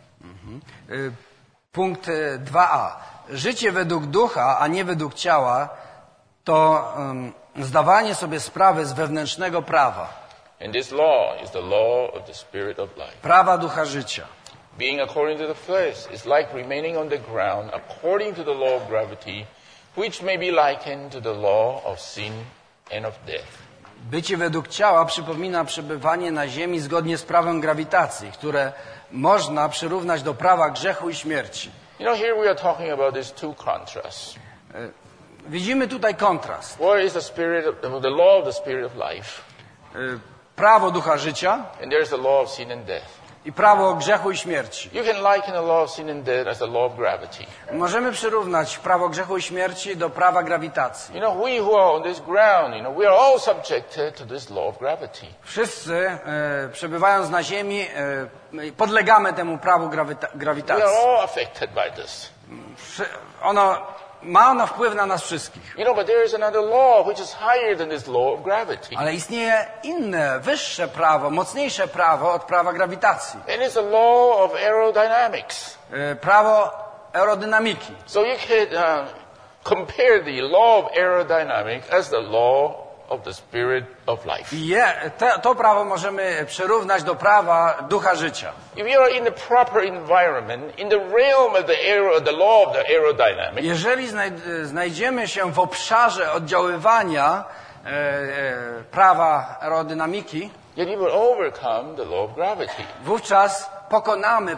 Punkt 2a. Życie według ducha, a nie według ciała, to zdawanie sobie sprawy z wewnętrznego prawa. And this law is the law of the Spirit of life. Prawa ducha życia. Being according to the flesh is like remaining on the ground according to the law of gravity, which may be likened to the law of sin and of death. Bycie według ciała przypomina przebywanie na ziemi zgodnie z prawem grawitacji, które można przyrównać do prawa grzechu i śmierci. You know, here we are talking about these two contrasts. Widzimy tutaj kontrast. What is the law of the Spirit of life? Prawo ducha życia And there's the law of sin and death. i prawo grzechu i śmierci. You can liken the law of sin and death as the law of gravity. Możemy przyrównać prawo grzechu i śmierci do prawa grawitacji. You know, we who are on this ground, we are all subjected to this law of gravity. Wszyscy, przebywając na ziemi, podlegamy temu prawu We grawitacji. are all affected by this. Ma wpływ na nas wszystkich. You know, but there is another law which is higher than this law of gravity. Ale istnieje inne, wyższe prawo, mocniejsze prawo od prawa grawitacji. And it's the law of aerodynamics. Prawo aerodynamiki. So you could compare the law of aerodynamics as the law of the Spirit of life. To prawo możemy przyrównać do prawa ducha życia. If you are in the proper environment, in the realm of the law of the aerodynamics, Jeżeli znajdziemy się w obszarze oddziaływania prawa aerodynamiki, then you will overcome the law of gravity. wówczas pokonamy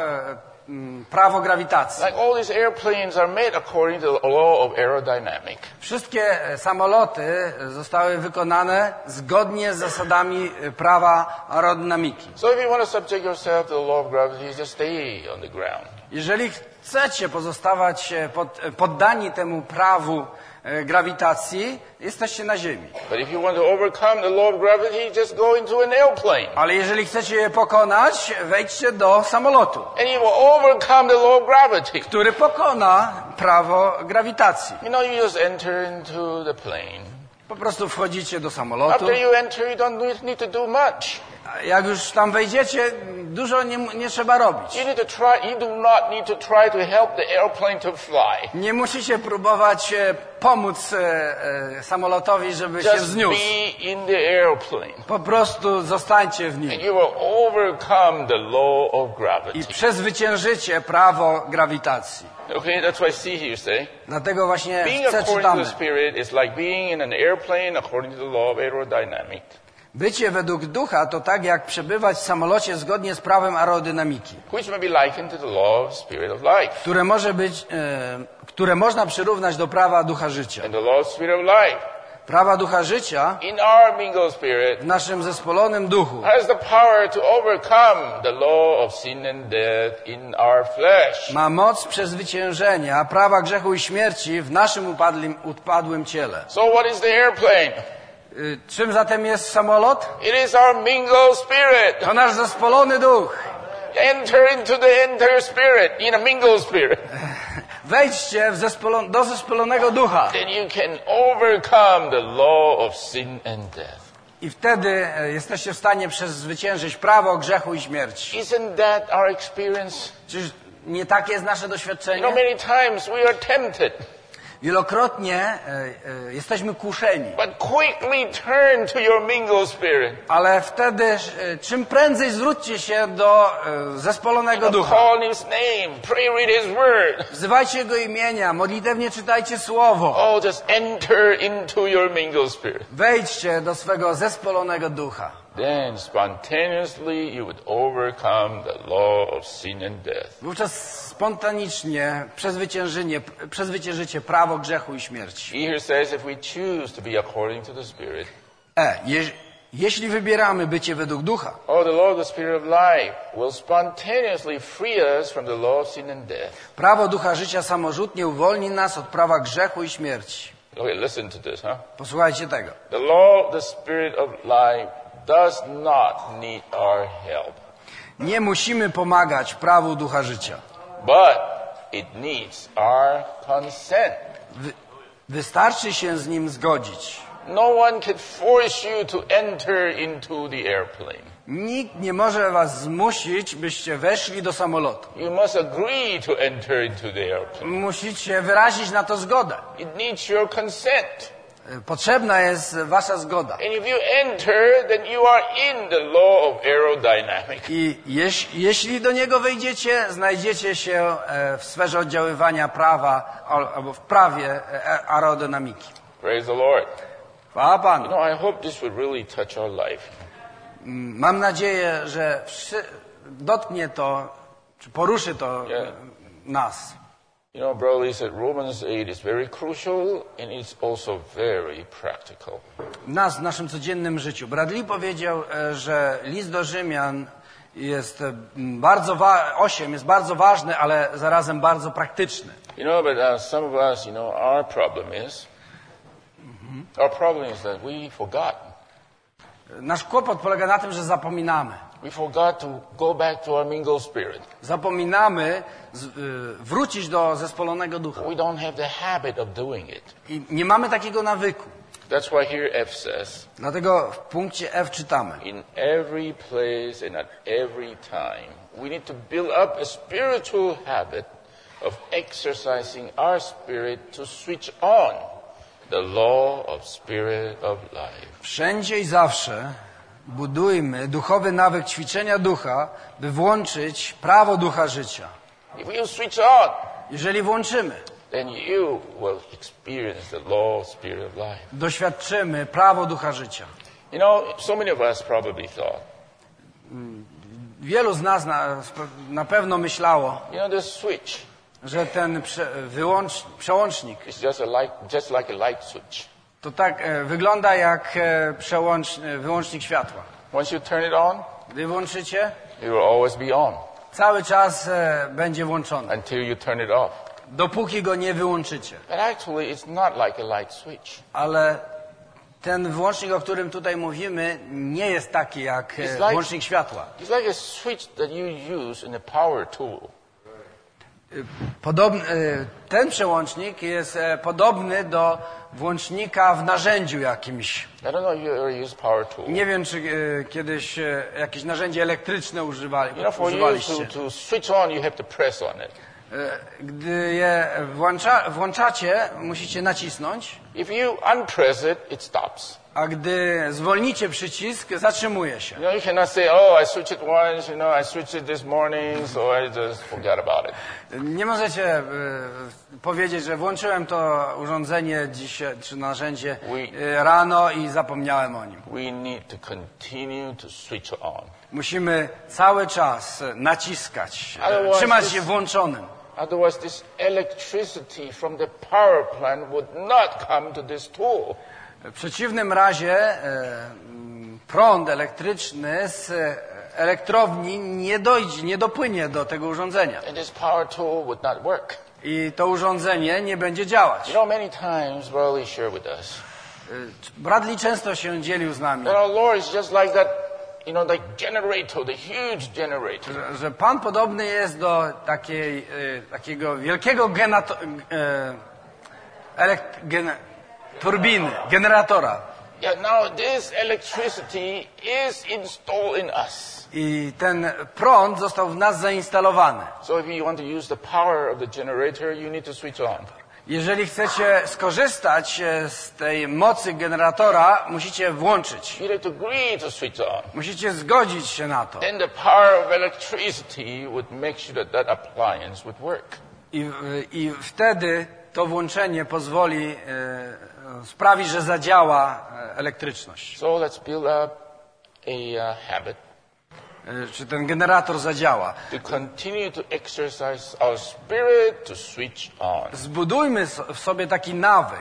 prawo grawitacji. Like all these airplanes are made according to the law of aerodynamics. Wszystkie samoloty zostały wykonane zgodnie z zasadami prawa aerodynamiki. So if you want to subject yourself to the law of gravity, just stay on the ground. Jeżeli chcecie pozostawać poddani temu prawu grawitacji, jesteście na ziemi. But if you want to overcome the law of gravity, just go into an airplane. Ale jeżeli chcecie je pokonać, wejdźcie do samolotu, And you will overcome the law of gravity. który pokona prawo grawitacji. You know, you just enter into the plane. Po prostu wchodzicie do samolotu. After you enter, you don't need to do much. Jak już tam wejdziecie, dużo nie trzeba robić. You do not need to try to help the airplane to fly. Nie musicie próbować pomóc samolotowi, żeby się Just wzniósł. be in the airplane. Po prostu zostańcie w And nim. you will overcome the law of gravity. I przezwyciężycie prawo grawitacji. Okay, that's why see here say, Dlatego właśnie being according to czytamy. the Spirit is like being in an airplane according to the law of aerodynamics, Bycie według ducha to tak jak przebywać w samolocie zgodnie z prawem aerodynamiki, which may be likened to the law of Spirit of life. które można przyrównać do prawa ducha życia. And the law of Spirit of life Prawa ducha życia in our mingled spirit w naszym zespolonym duchu has the power to overcome the law of sin and death in our flesh. ma moc przezwyciężenia prawa grzechu i śmierci w naszym upadłym ciele. So what is the airplane? Czym zatem jest samolot? It is our mingled spirit. To nasz zespolony duch. Enter into the entire spirit, in a mingled spirit. Wejdźcie do zespolonego ducha Then you can overcome the law of sin and death. i wtedy jesteście w stanie przezwyciężyć prawo grzechu i śmierci. Isn't that our experience? Czyż nie takie jest nasze You know, doświadczenie? many times we are tempted, Wielokrotnie jesteśmy kuszeni, but quickly turn to your mingled spirit. ale wtedy czym prędzej zwróćcie się do zespolonego ducha. Call His name, pray, read His word. Wzywajcie Jego imienia, modlitewnie czytajcie Słowo. Oh, just enter into your mingled spirit. Wejdźcie do swego zespolonego ducha. Then spontaneously you would overcome the law of sin and death. Wówczas spontanicznie przezwyciężycie prawo grzechu i śmierci. He here says if we choose to be according to the Spirit, Jeśli wybieramy bycie według ducha, oh, the law of the Spirit of life will spontaneously free us from the law of sin and death. prawo ducha życia samorzutnie uwolni nas od prawa grzechu i śmierci. Okay, listen to this, Posłuchajcie tego. The law of the Spirit of life does not need our help, Nie musimy pomagać prawu ducha życia. but it needs our consent. Wystarczy się z nim zgodzić. No one can force you to enter into the airplane. Nikt nie może was zmusić, byście weszli do samolotu. You must agree to enter into the airplane. Musicie wyrazić na to zgodę. It needs your consent. Potrzebna jest wasza zgoda. And if you enter, then you are in the law of aerodynamics. I jeśli do niego wejdziecie, znajdziecie się w sferze oddziaływania prawa albo w prawie aerodynamiki. Praise the Lord. Chwała You Panu. know, I hope this would really touch our life. Mam nadzieję, że dotknie to, czy poruszy to nas. You know, Brother Lee said Romans 8 is very crucial and it's also very practical. W naszym codziennym życiu. Bradley powiedział, że list do Rzymian jest bardzo 8 jest bardzo ważny, ale zarazem bardzo praktyczny. You know, but some of us, you know, our problem is that we forgot. Nasz kłopot polega na tym, że zapominamy. We forgot to go back to our mingled spirit. Zapominamy wrócić do zespolonego ducha. We don't have the habit of doing it. I nie mamy takiego nawyku. That's why here F says, Dlatego w punkcie F czytamy. in every place and at every time, we need to build up a spiritual habit of exercising our spirit to switch on the law of spirit of life. Wszędzie i zawsze budujmy duchowy nawyk ćwiczenia ducha, by włączyć prawo ducha życia. If you switch on, Jeżeli włączymy, then you will experience the law of spirit of life. doświadczymy prawo ducha życia. You know, so many of us probably thought, Wielu z nas na pewno myślało, you know, this switch że ten przełącznik is just like a light switch. to tak wygląda jak wyłącznik światła. Once you turn it on, Gdy włączycie, it will always be on cały czas będzie włączony, until you turn it off. dopóki go nie wyłączycie. But actually, it's not like a light switch. Ale ten wyłącznik, o którym tutaj mówimy, nie jest taki jak włącznik światła. It's like a switch that you use in a power tool. Ten przełącznik jest podobny do włącznika w narzędziu jakimś. I don't know if you ever use power tool. Nie wiem, czy kiedyś jakieś narzędzie elektryczne You know, for you używaliście. to switch on, you have to press on it. Gdy je włączacie, musicie nacisnąć, If you unpress it, it stops. a gdy zwolnicie przycisk, zatrzymuje się. You know, you cannot say, oh, I switched it once, you know, I switched it this morning, so I just forgot about it. Nie możecie powiedzieć, że włączyłem to urządzenie dzisiaj, czy narzędzie rano i zapomniałem o nim. We need to continue to switch on. Musimy cały czas naciskać, trzymać się włączonym. Otherwise, this electricity from the power plant would not come to this tool. W przeciwnym razie prąd elektryczny z elektrowni nie dopłynie do tego urządzenia. And this power tool would not work. I to urządzenie nie będzie działać. You know, many times Bradley shared with us Bradley często się dzielił z nami, that our Lord is just like that, you know, like generator, the huge generator. że Pan podobny jest do takiego wielkiego turbiny, generatora. Yeah, now this electricity is installed in us. I ten prąd został w nas zainstalowany. So if you want to use the power of the generator, you need to switch on. Jeżeli chcecie skorzystać z tej mocy generatora, musicie włączyć. You need to agree to switch on. Musicie zgodzić się na to. Then the power of electricity would make sure that that appliance would work. I wtedy to włączenie pozwoli, sprawi, że zadziała elektryczność. So let's build up a habit Czy ten generator zadziała. to continue to exercise our spirit to switch on. Zbudujmy w sobie taki nawyk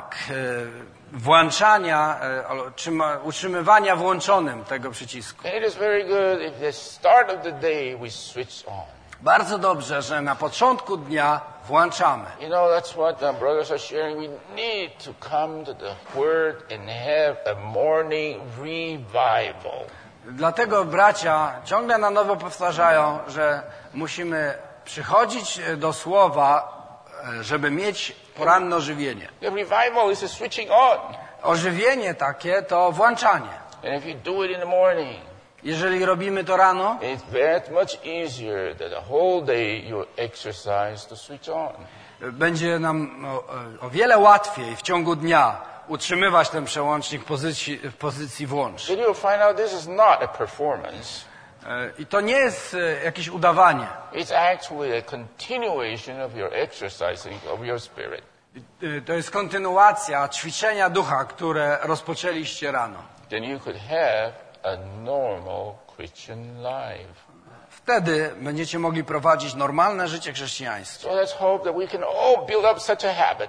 włączania, utrzymywania włączonym tego przycisku. And it is very good if the start of the day we switch on. Bardzo dobrze, że na początku dnia włączamy. You know, that's what the brothers are sharing. We need to come to the Word and have a morning revival. Dlatego bracia ciągle na nowo powtarzają, że musimy przychodzić do Słowa, żeby mieć poranne ożywienie. The revival is a switching on. Ożywienie takie to włączanie. And if you do it in the morning, Jeżeli robimy to rano, it's very much easier that the whole day you exercise to switch on. będzie nam o wiele łatwiej w ciągu dnia utrzymywać ten przełącznik w pozycji włącz. Then you'll find out this is not a performance. I to nie jest jakieś udawanie. It's actually a continuation of your exercising of your spirit. To jest kontynuacja ćwiczenia ducha, które rozpoczęliście rano. Then you could have a normal Christian life. Wtedy będziecie mogli prowadzić normalne życie chrześcijańskie. So let's hope that we can all build up such a habit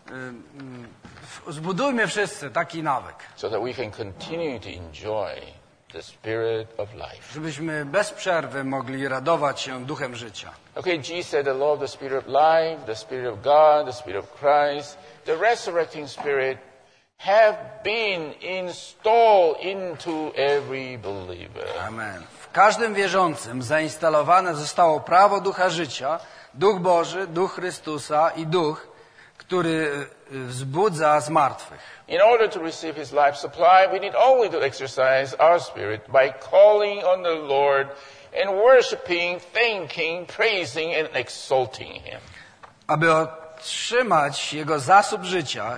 Zbudujmy wszyscy taki nawyk, so that we can continue to enjoy the spirit of life. żebyśmy bez przerwy mogli radować się duchem życia. Okay, Jesus said the law of the spirit of life, the spirit of God, the spirit of Christ, the resurrecting spirit have been installed into every believer. Amen. W każdym wierzącym zainstalowane zostało prawo ducha życia, duch Boży, duch Chrystusa i duch, który wzbudza z martwych. In order to receive his life supply, we need only to exercise our spirit by calling on the Lord and worshiping, thanking, praising and exalting him. Aby otrzymać jego zasób życia,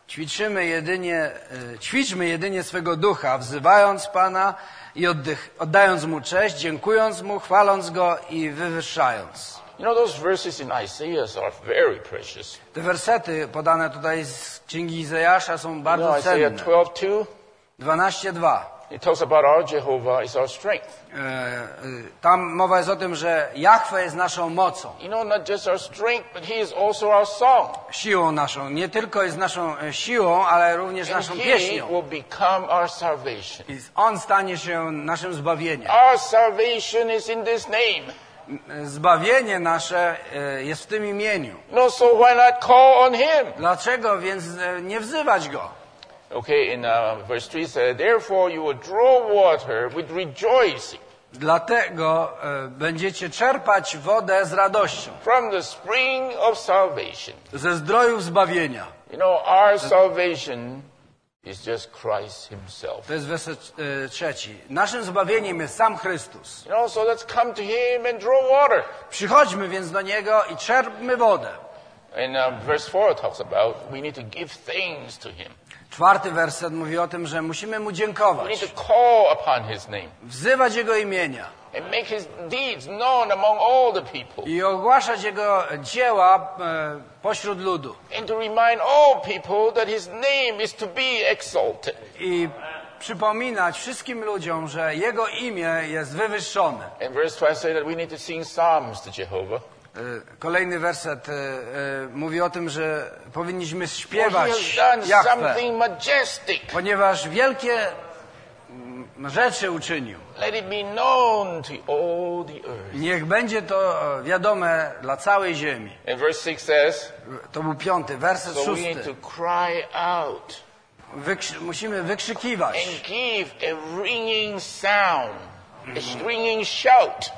ćwiczmy jedynie swego ducha, wzywając Pana i oddając Mu cześć, dziękując Mu, chwaląc Go i wywyższając. You know, those verses in Isaiah are very precious. Te wersety podane tutaj z Księgi Izajasza są You know, bardzo Isaiah cenne. 12:2, 12:2. it talks about our Jehovah is our strength. Tam mowa jest o tym, że Jahwe jest naszą mocą, You know, not just our strength, but he is also our song. siłą naszą. Nie tylko jest naszą siłą, ale również And naszą he pieśnią. will become our salvation. I On stanie się naszym zbawieniem. Our salvation is in this name. Zbawienie nasze jest w tym imieniu. No, so why not call on him? Dlaczego więc nie wzywać Go? Okay, in verse 3 says, therefore you will draw water with rejoicing Dlatego będziecie czerpać wodę z radością from the spring of salvation. ze zdrojów zbawienia. You know, our salvation is just Christ himself. To jest werset 3. Naszym zbawieniem jest sam Chrystus. You know, so let's come to him and draw water. Przychodźmy więc do Niego i czerpmy wodę. And verse 4 talks about we need to give thanks to him. 4. werset mówi o tym, że musimy Mu We need dziękować, to call upon his name wzywać Jego imienia and make his deeds known among all the people. i ogłaszać Jego dzieła pośród ludu. And to remind all people that his name is to be exalted. I przypominać wszystkim ludziom, że Jego imię jest wywyższone. And verse 12 says that we need to sing psalms to Jehovah. Kolejny werset mówi o tym, że powinniśmy For he śpiewać has done Jahwe, something majestic. ponieważ wielkie rzeczy uczynił. Let it be known to all the earth. Niech będzie to wiadome dla całej ziemi. And verse 6 says, To był 5, werset so we need 6. to cry out Musimy wykrzykiwać and give a ringing sound, a ringing shout.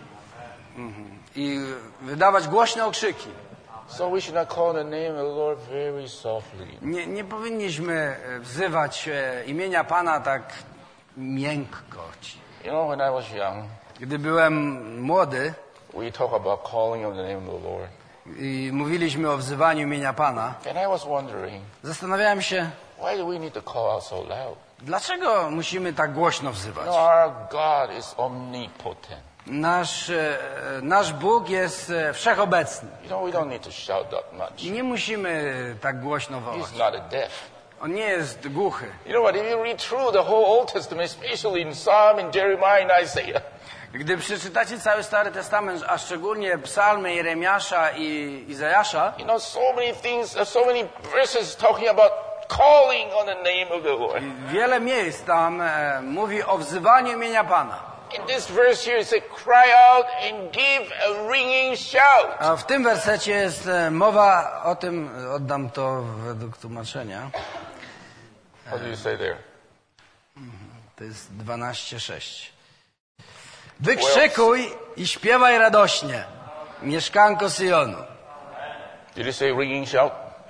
i wydawać głośne okrzyki. So we should not call the name of the Lord very softly. Nie powinniśmy wzywać imienia Pana tak miękko. You know, when I was young, Gdy byłem młody we talk about calling on the name of the Lord. i mówiliśmy o wzywaniu imienia Pana, And I was wondering, zastanawiałem się, why do we need to call out so loud? dlaczego musimy tak głośno wzywać? No, our God is omnipotent. Nasz Bóg jest wszechobecny. You know, we don't need to shout that much. I nie musimy tak głośno wołać. He's not a deaf. On nie jest głuchy. You know what? If you read through the whole Old Testament, especially in Psalm and Jeremiah and Isaiah, Gdy przeczytacie cały Stary Testament, a szczególnie psalmy Jeremiasza i Izajasza, you know, so many things, so many verses talking about calling on the name of the Lord. wiele miejsc tam mówi o wzywaniu imienia Pana. In this verse here, it says, cry out and give a ringing shout. A w tym wersecie jest mowa o tym, oddam to według tłumaczenia, What do you say there? to jest 12:6. Wykrzykuj i śpiewaj radośnie, mieszkanko Syjonu. Did you say ringing shout?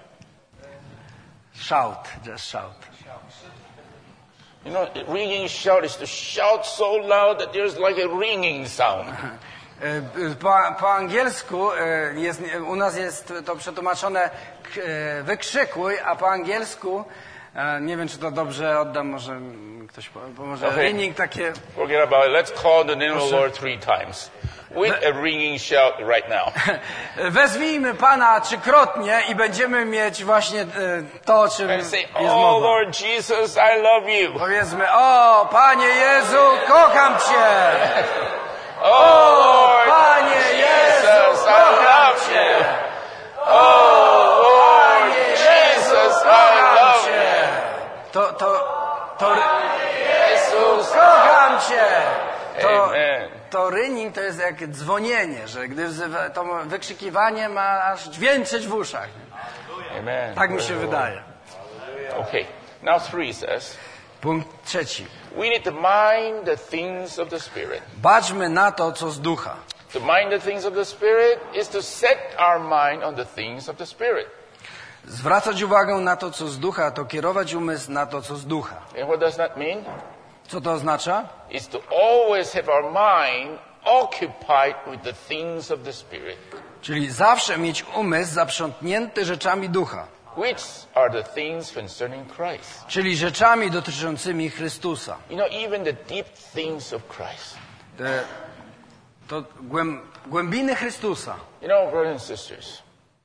Shout, just shout. You know, ringing shout is to shout so loud that there's like a ringing sound. Po angielsku jest, u nas jest to przetłumaczone wykrzykuj, a po angielsku nie wiem, czy to dobrze oddam, może ktoś pomoże. Okay. Ringing takie. Forget about it. Let's call the name of the Lord 3 times. With a ringing shout right now. Wezwijmy Pana 3-krotnie i będziemy mieć właśnie to, o czym And say, jest oh mowa. Lord Jesus, I love you. Powiedzmy, o Panie Jezu, kocham Cię! Oh Lord Panie Jezu, Jesus, I kocham love Cię! you. Oh Lord Jesus, I love you. To Jesus, kocham Cię! Amen. To ringing to jest jak dzwonienie, że gdy to wykrzykiwanie ma aż dźwięczyć w uszach. Amen. Tak mi się wydaje. Okay. Now 3 says, Punkt 3. we need to mind the things of the Spirit. Baczmy na to, co z ducha. To mind the things of the Spirit is to set our mind on the things of the Spirit. Zwracać uwagę na to, co z ducha, to kierować umysł na to, co z ducha. And what does that mean? Co to oznacza? Is to always have our mind occupied with the things of the Spirit, Czyli zawsze mieć umysł zaprzątnięty rzeczami ducha. which are the things concerning Christ. Czyli rzeczami dotyczącymi Chrystusa. You know, even the deep things of Christ. To głębiny Chrystusa. You know, brothers and sisters,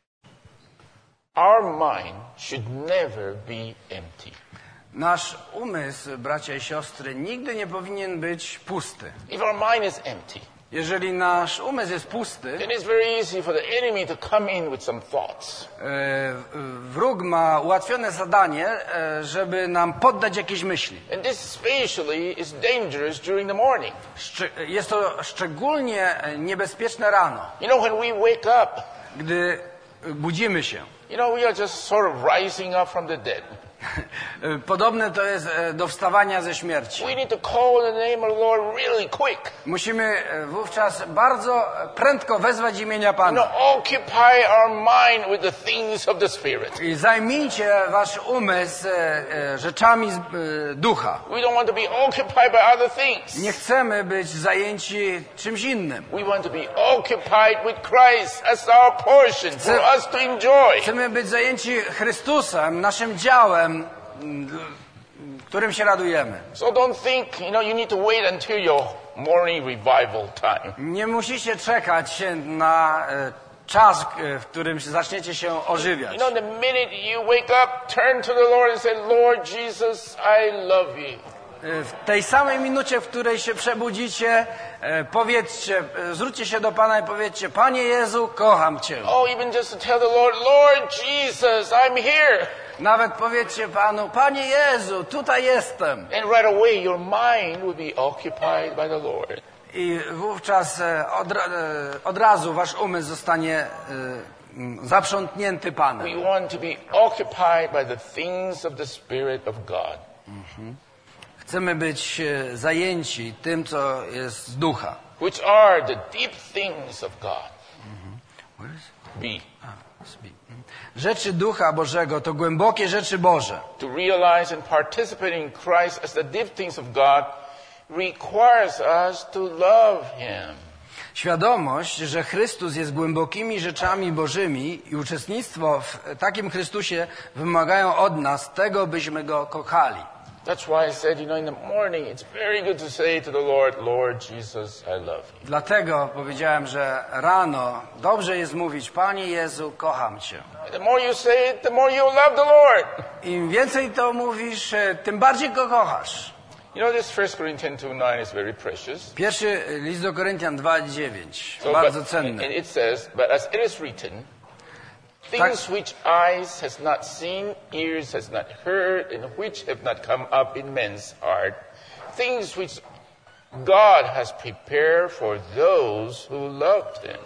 our mind should never be empty. Nasz umysł, bracia i siostry, nigdy nie powinien być pusty. If our mind is empty, Jeżeli nasz umysł jest pusty, then it's very easy for the enemy to come in with some thoughts. wróg ma ułatwione zadanie, żeby nam poddać jakieś myśli. And this especially is dangerous during the morning. Jest to szczególnie niebezpieczne rano, You know, when we wake up, gdy budzimy się. you know, we are just sort of rising up from the dead. Podobne to jest do wstawania ze śmierci. We need to call the name of the Lord really quick. Musimy wówczas bardzo prędko wezwać imienia You know, Pana. occupy our mind with the things of the Spirit. I zajmijcie wasz umysł rzeczami ducha. We don't want to be occupied by other things. Nie chcemy być zajęci czymś innym. We want to be occupied with Christ as our portion for us to enjoy. Chcemy być zajęci Chrystusem, naszym działem, którym się radujemy. So don't think, you know, you need to wait until your morning revival time. Nie musicie czekać na czas, w którym zaczniecie się ożywiać. You know, the minute you wake up, turn to the Lord and say, Lord Jesus, I love you. W tej samej minucie, w której się przebudzicie, powiedzcie, zwróćcie się do Pana i powiedzcie: Panie Jezu, kocham Cię. Oh, even just to tell the Lord, Lord Jesus, I'm here. Nawet powiedzcie Panu: Panie Jezu, tutaj jestem. And right away your mind will be occupied by the Lord. I wówczas od razu wasz umysł zostanie zaprzątnięty Panem. We want to be occupied by the things of the Spirit of God. Chcemy być zajęci tym, co jest z ducha. Which are the deep things of God. B. Rzeczy ducha Bożego to głębokie rzeczy Boże. To realize and participate in Christ as the deep things of God requires us to love Him. Świadomość, że Chrystus jest głębokimi rzeczami Bożymi i uczestnictwo w takim Chrystusie wymagają od nas tego, byśmy Go kochali. That's why I said, in the morning, it's very good to say to the Lord, Lord Jesus, I love you. Dlatego powiedziałem, że rano dobrze jest mówić: Panie Jezu, kocham Cię. The more you say it, the more you love the Lord. Im więcej to mówisz, tym bardziej Go kochasz. You know, this 1 Corinthians 2:9 is very precious. Pierwszy list do Koryntian 2:9. Bardzo cenny. And it says, but as it is written, things which eyes has not seen, ears has not heard, and which have not come up in man's heart, things which God has prepared for those who loved Him.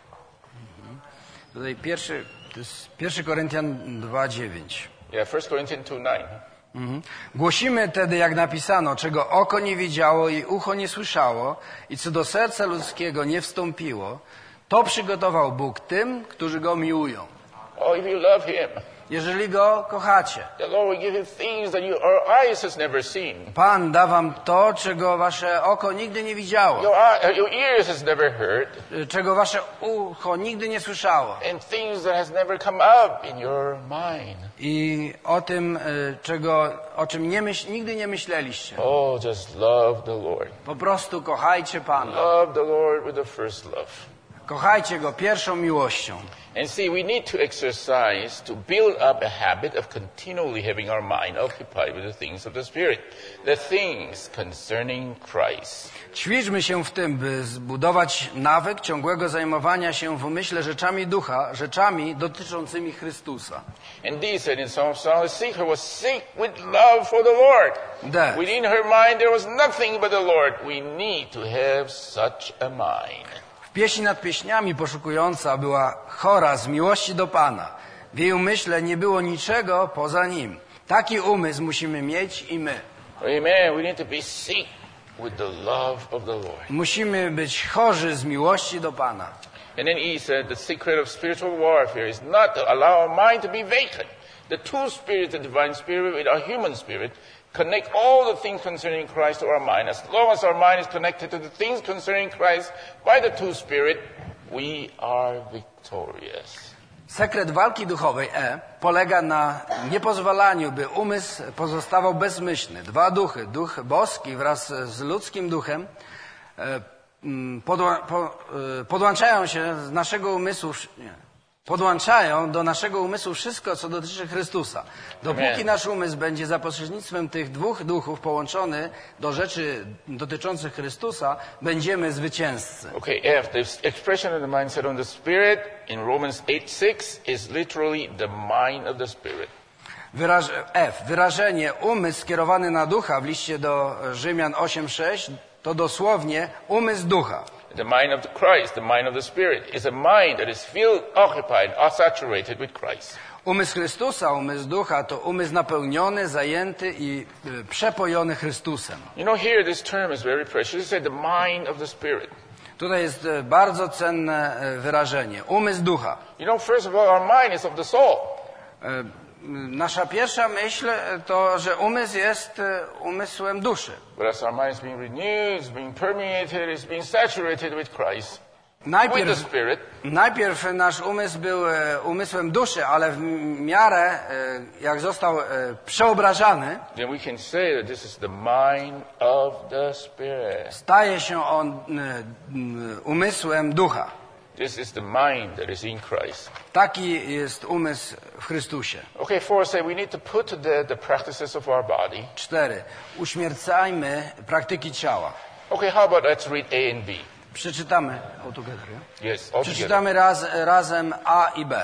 Tutaj to jest 1 Koryntian 2:9. Yeah, 1 Corinthians 2:9. Głosimy tedy, jak napisano, czego oko nie widziało i ucho nie słyszało i co do serca ludzkiego nie wstąpiło, to przygotował Bóg tym, którzy Go miłują. Oh, if you love Him, Jeżeli Go kochacie, the Lord will give you things that your eyes has never seen. Pan da wam to, czego wasze oko nigdy nie widziało, Your ears has never heard, czego wasze ucho nigdy nie słyszało. and things that has never come up in your mind. I o tym, o czym nigdy nie myśleliście. Oh, just love the Lord. Po prostu kochajcie Pana. Love the Lord with the first love. Kochajcie Go pierwszą miłością. And see, we need to exercise to build up a habit of continually having our mind occupied with the things of the Spirit, the things concerning Christ. Ćwiczmy się w tym, by zbudować nawyk ciągłego zajmowania się w umyśle rzeczami ducha, rzeczami dotyczącymi Chrystusa. And D said in Psalm of Songs, seek her was sick with love for the Lord. D. Within her mind there was nothing but the Lord. We need to have such a mind. W pieśni nad pieśniami poszukująca była chora z miłości do Pana. W jej umyśle nie było niczego poza Nim. Taki umysł musimy mieć i my. Amen. We need to be sick with the love of the Lord. Musimy być chorzy z miłości do Pana. And then he said the secret of spiritual warfare is not to allow our mind to be vacant. The two spirits, the divine spirit with our human spirit, connect all the things concerning Christ to our mind. As long as our mind is connected to the things concerning Christ by the two spirit, we are victorious. Sekret walki duchowej polega na niepozwalaniu, by umysł pozostawał bezmyślny. Dwa duchy, duch boski wraz z ludzkim duchem, podłączają do naszego umysłu wszystko, co dotyczy Chrystusa. Dopóki nasz umysł będzie za pośrednictwem tych dwóch duchów połączony do rzeczy dotyczących Chrystusa, będziemy zwycięzcy. Okay, F, the expression of the mindset on the Spirit in Romans 8:6 is literally the mind of the Spirit. Wyrażenie umysł skierowany na ducha w liście do Rzymian 8:6 to dosłownie umysł ducha. The mind of Christ, the mind of the Spirit, is a mind that is filled, occupied, or saturated with Christ. Umysł Chrystusa, umysł ducha to umysł napełniony, zajęty i przepojony Chrystusem. You know, here this term is very precious. It said the mind of the Spirit. Tutaj jest bardzo cenne wyrażenie. Umysł ducha. You know, first of all, our mind is of the soul. Nasza pierwsza myśl to, że umysł jest umysłem duszy. But as our mind is being renewed, it's being permeated, it's being saturated with Christ, with the Spirit. Najpierw nasz umysł był umysłem duszy, ale w miarę jak został przeobrażany, Then we can say that this is the mind of the Spirit. staje się on umysłem ducha. This is the mind that is in Christ. Taki jest umysł w Chrystusie. Okay, 4 say we need to put to death the practices of our body. 4. Uśmiercajmy praktyki ciała. Okay, how about let's read A and B. Przeczytamy all together, yeah? Yes, all together. Przeczytamy razem A i B.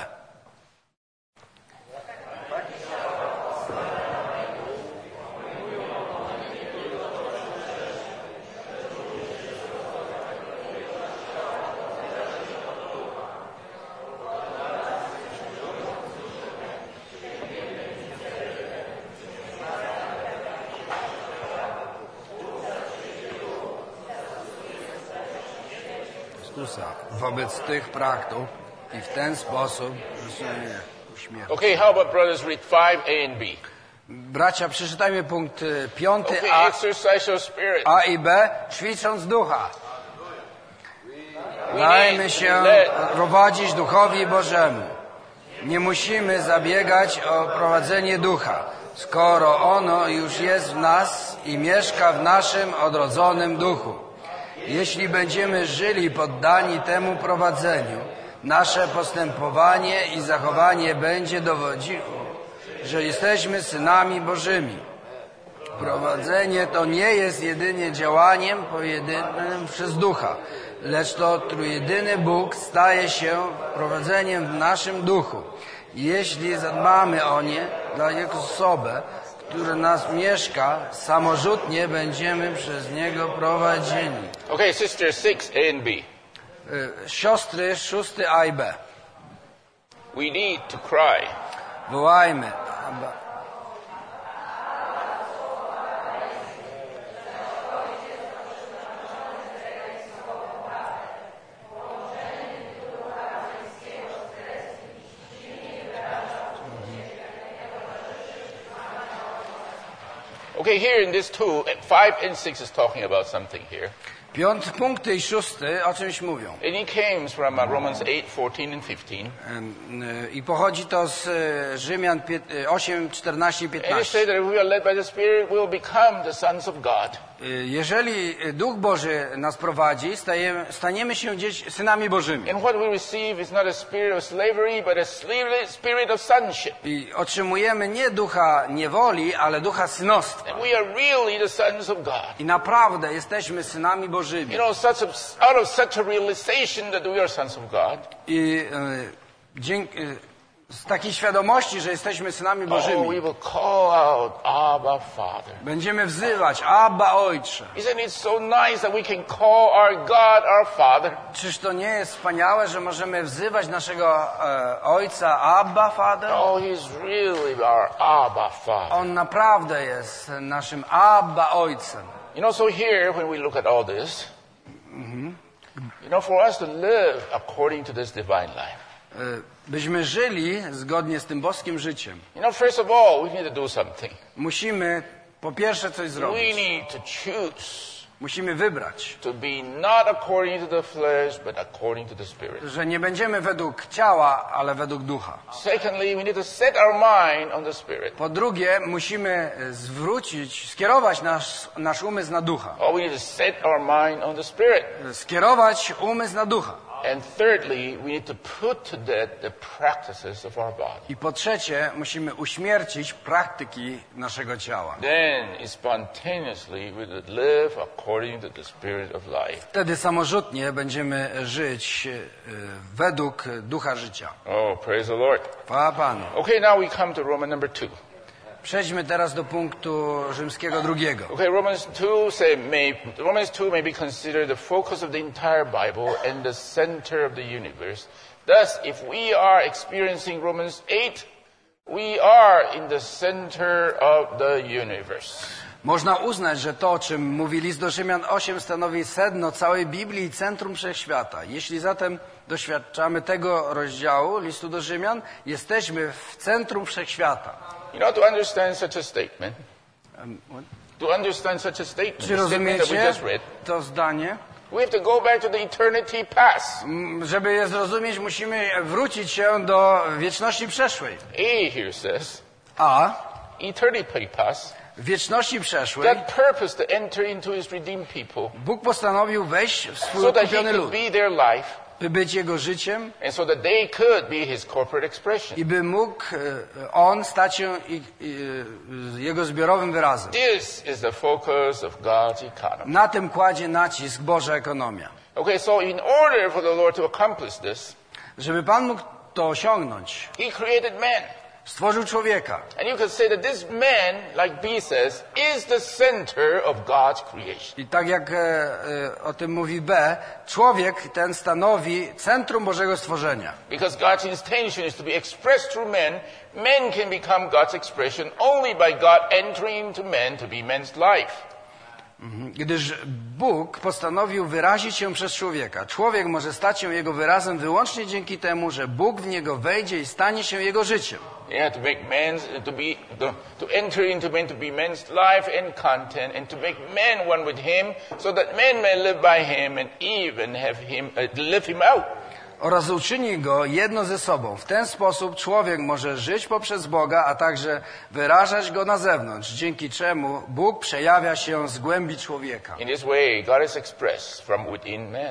Wobec tych praktyk i w ten sposób uśmiercić. Okay, how about brothers read 5A and B. Bracia, przeczytajmy punkt 5 Okay, A, exercise your spirit. A i B, ćwicząc ducha. Dajmy się prowadzić duchowi Bożemu. Nie musimy zabiegać o prowadzenie ducha, skoro ono już jest w nas i mieszka w naszym odrodzonym duchu. Jeśli będziemy żyli poddani temu prowadzeniu, nasze postępowanie i zachowanie będzie dowodziło, że jesteśmy synami Bożymi. Prowadzenie to nie jest jedynie działaniem pojedynczym przez ducha, lecz to trójjedyny Bóg staje się prowadzeniem w naszym duchu. Jeśli zadbamy o nie dla Jego osobę, który nas mieszka, samorzutnie będziemy przez Niego prowadzeni. Okay, sister 6A and B. Siostry 6A i B. We need to cry. Wołajmy. Okay, here in this 2, 5 and 6 is talking about something here. 5 punkty i 6 o czymś mówią. And it comes from Romans 8:14 and 15. I pochodzi to z Rzymian 8, 14 i And it 15. says that if we are led by the Spirit, we will become the sons of God. Jeżeli Duch Boży nas prowadzi, staniemy się synami Bożymi. And what we receive is not a spirit of slavery, but a spirit of sonship. I otrzymujemy nie ducha niewoli, ale ducha synostwa. And we are really the sons of God. I naprawdę jesteśmy synami Bożymi. You know, out of such a realization that we are sons of God. I z takiej świadomości, że jesteśmy synami Oh, Bożymi, we will call out, Abba, Father. będziemy wzywać Abba, Ojcze. Isn't it so nice that we can call our God our Father? Czyż to nie jest wspaniałe, że możemy wzywać naszego Ojca Abba, Father? Oh, He's really our Abba, Father. On naprawdę jest naszym Abba, Ojcem. You know, so here, when we look at all this, you know, for us to live according to this divine life, Byśmy żyli zgodnie z tym boskim życiem, you know, first of all, we need to do something. musimy po pierwsze coś We zrobić. need to choose Musimy wybrać, to be not according to the flesh, but according to the Spirit. że nie będziemy według ciała, ale według ducha. Secondly, we need to set our mind on the Spirit. Po drugie, musimy skierować nasz umysł na ducha. Or we need to set our mind on the Spirit. Skierować umysł na ducha. And thirdly, we need to put to death the practices of our body. I po trzecie, musimy uśmiercić praktyki naszego ciała. Then, spontaneously, we will live according to the Spirit of life. Wtedy samorzutnie będziemy żyć według ducha życia. Oh, praise the Lord. Chwała Panu. Okay, now we come to Roman number 2. Przejdźmy teraz do punktu rzymskiego drugiego. Okay, Romans 2 may be considered the focus of the entire Bible and the center of the universe. Thus, if we are experiencing Romans 8, we are in the center of the universe. Można uznać, że to, o czym mówi list do Rzymian 8, stanowi sedno całej Biblii i centrum wszechświata. Jeśli zatem doświadczamy tego rozdziału listu do Rzymian, jesteśmy w centrum wszechświata. You know, to understand such a statement, to understand such a statement, Czy the statement that we rozumiecie just read, to zdanie? we have to go back to the eternity past. Żeby je zrozumieć, musimy wrócić się do wieczności przeszłej. A here says, A eternity past, w wieczności przeszłej God purposed to enter into His redeemed people Bóg postanowił wejść w swój so that He odkupiony could lud, be their life by być Jego życiem and so that they could be His corporate expression. i by mógł On stać się Jego zbiorowym wyrazem. This is the focus of God's economy. Na tym kładzie nacisk Boża ekonomia. Okay, so in order for the Lord to accomplish this, Żeby Pan mógł to osiągnąć, He created man. stworzył człowieka. And you could say that this man, like B says, is the center of God's creation. I tak jak o tym mówi B, człowiek ten stanowi centrum Bożego stworzenia. Because God's intention is to be expressed through men, men can become God's expression only by God entering into men to be man's life. Gdyż Bóg postanowił wyrazić się przez człowieka. Człowiek może stać się Jego wyrazem wyłącznie dzięki temu, że Bóg w niego wejdzie i stanie się Jego życiem. Yeah, to make to enter into men to be man's life and content, and to make men one with Him, so that men may live by Him and even have Him live Him out. Oraz uczyni go jedno ze sobą. W ten sposób człowiek może żyć poprzez Boga, a także wyrażać go na zewnątrz, dzięki czemu Bóg przejawia się z głębi człowieka. In this way, God is expressed from within man.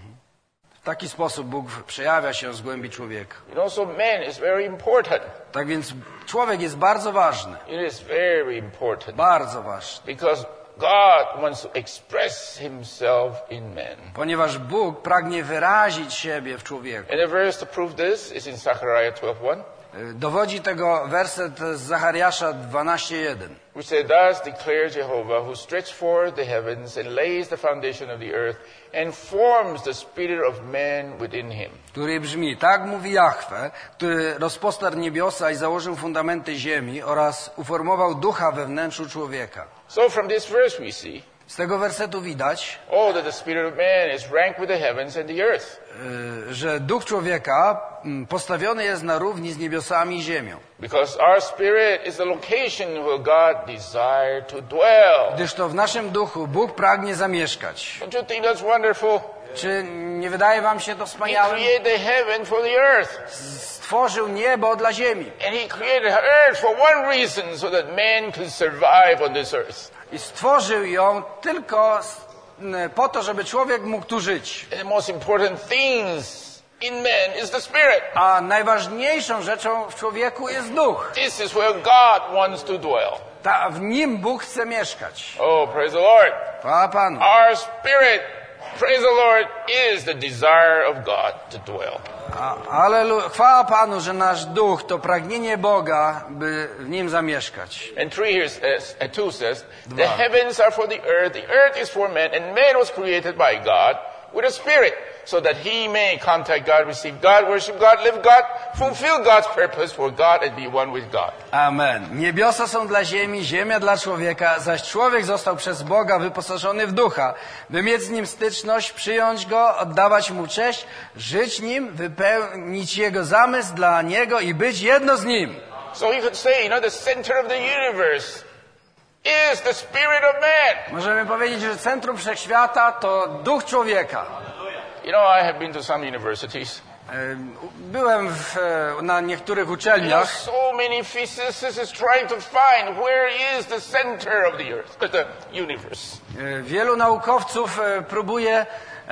W taki sposób Bóg przejawia się z głębi człowieka. You know, so man is very important. Tak więc człowiek jest bardzo ważny. It is very important. Bardzo ważny. Because God wants to express Himself in man. Ponieważ Bóg pragnie wyrazić siebie w człowieku. And the verse to prove this is in Zechariah 12:1. Dowodzi tego werset z Zachariasza 12:1. Which says, "Thus declares Jehovah, who stretched forth the heavens and lays the foundation of the earth and forms the spirit of man within him." Który brzmi: tak mówi Jahwe, który rozpostarł niebiosa i założył fundamenty ziemi oraz uformował ducha we wnętrzu człowieka. So from this verse we see, Z tego wersetu widać, that the spirit of man is ranked with the heavens and the earth. Że duch człowieka postawiony jest na równi z niebiosami i ziemią. Because our spirit is the location where God desired to dwell. Gdyż to w naszym duchu Bóg pragnie zamieszkać. Don't you think that's wonderful? Czy nie wydaje wam się to He wspaniałe? created the heaven for the earth. Stworzył niebo dla ziemi. And He created earth for one reason, so that man could survive on this earth. I stworzył ją tylko po to, żeby człowiek mógł tu żyć. And the most important things in man is the spirit. A najważniejszą rzeczą w człowieku jest duch. This is where God wants to dwell. W nim Bóg chce mieszkać. Oh, praise the Lord. Chwała Panu. Our spirit, praise the Lord, is the desire of God to dwell. Chwała Panu, że nasz duch to pragnienie Boga, by w nim zamieszkać. And 2 says, the heavens are for the earth is for man, and man was created by God with a spirit, so that he may contact God, receive God, worship God, live God, fulfill God's purpose for God, and be one with God. Amen. Niebiosa są dla ziemi, ziemia dla człowieka, zaś człowiek został przez Boga wyposażony w ducha, by mieć z nim styczność, przyjąć go, oddawać mu cześć, żyć nim, wypełnić jego zamysł dla niego i być jedno z nim. So he could say, the center of the universe is the spirit of man. Możemy powiedzieć, że centrum wszechświata to duch człowieka. I have been to some universities. Byłem na niektórych uczelniach. So many physicists trying to find where is the center of the earth, the universe. Wielu naukowców próbuje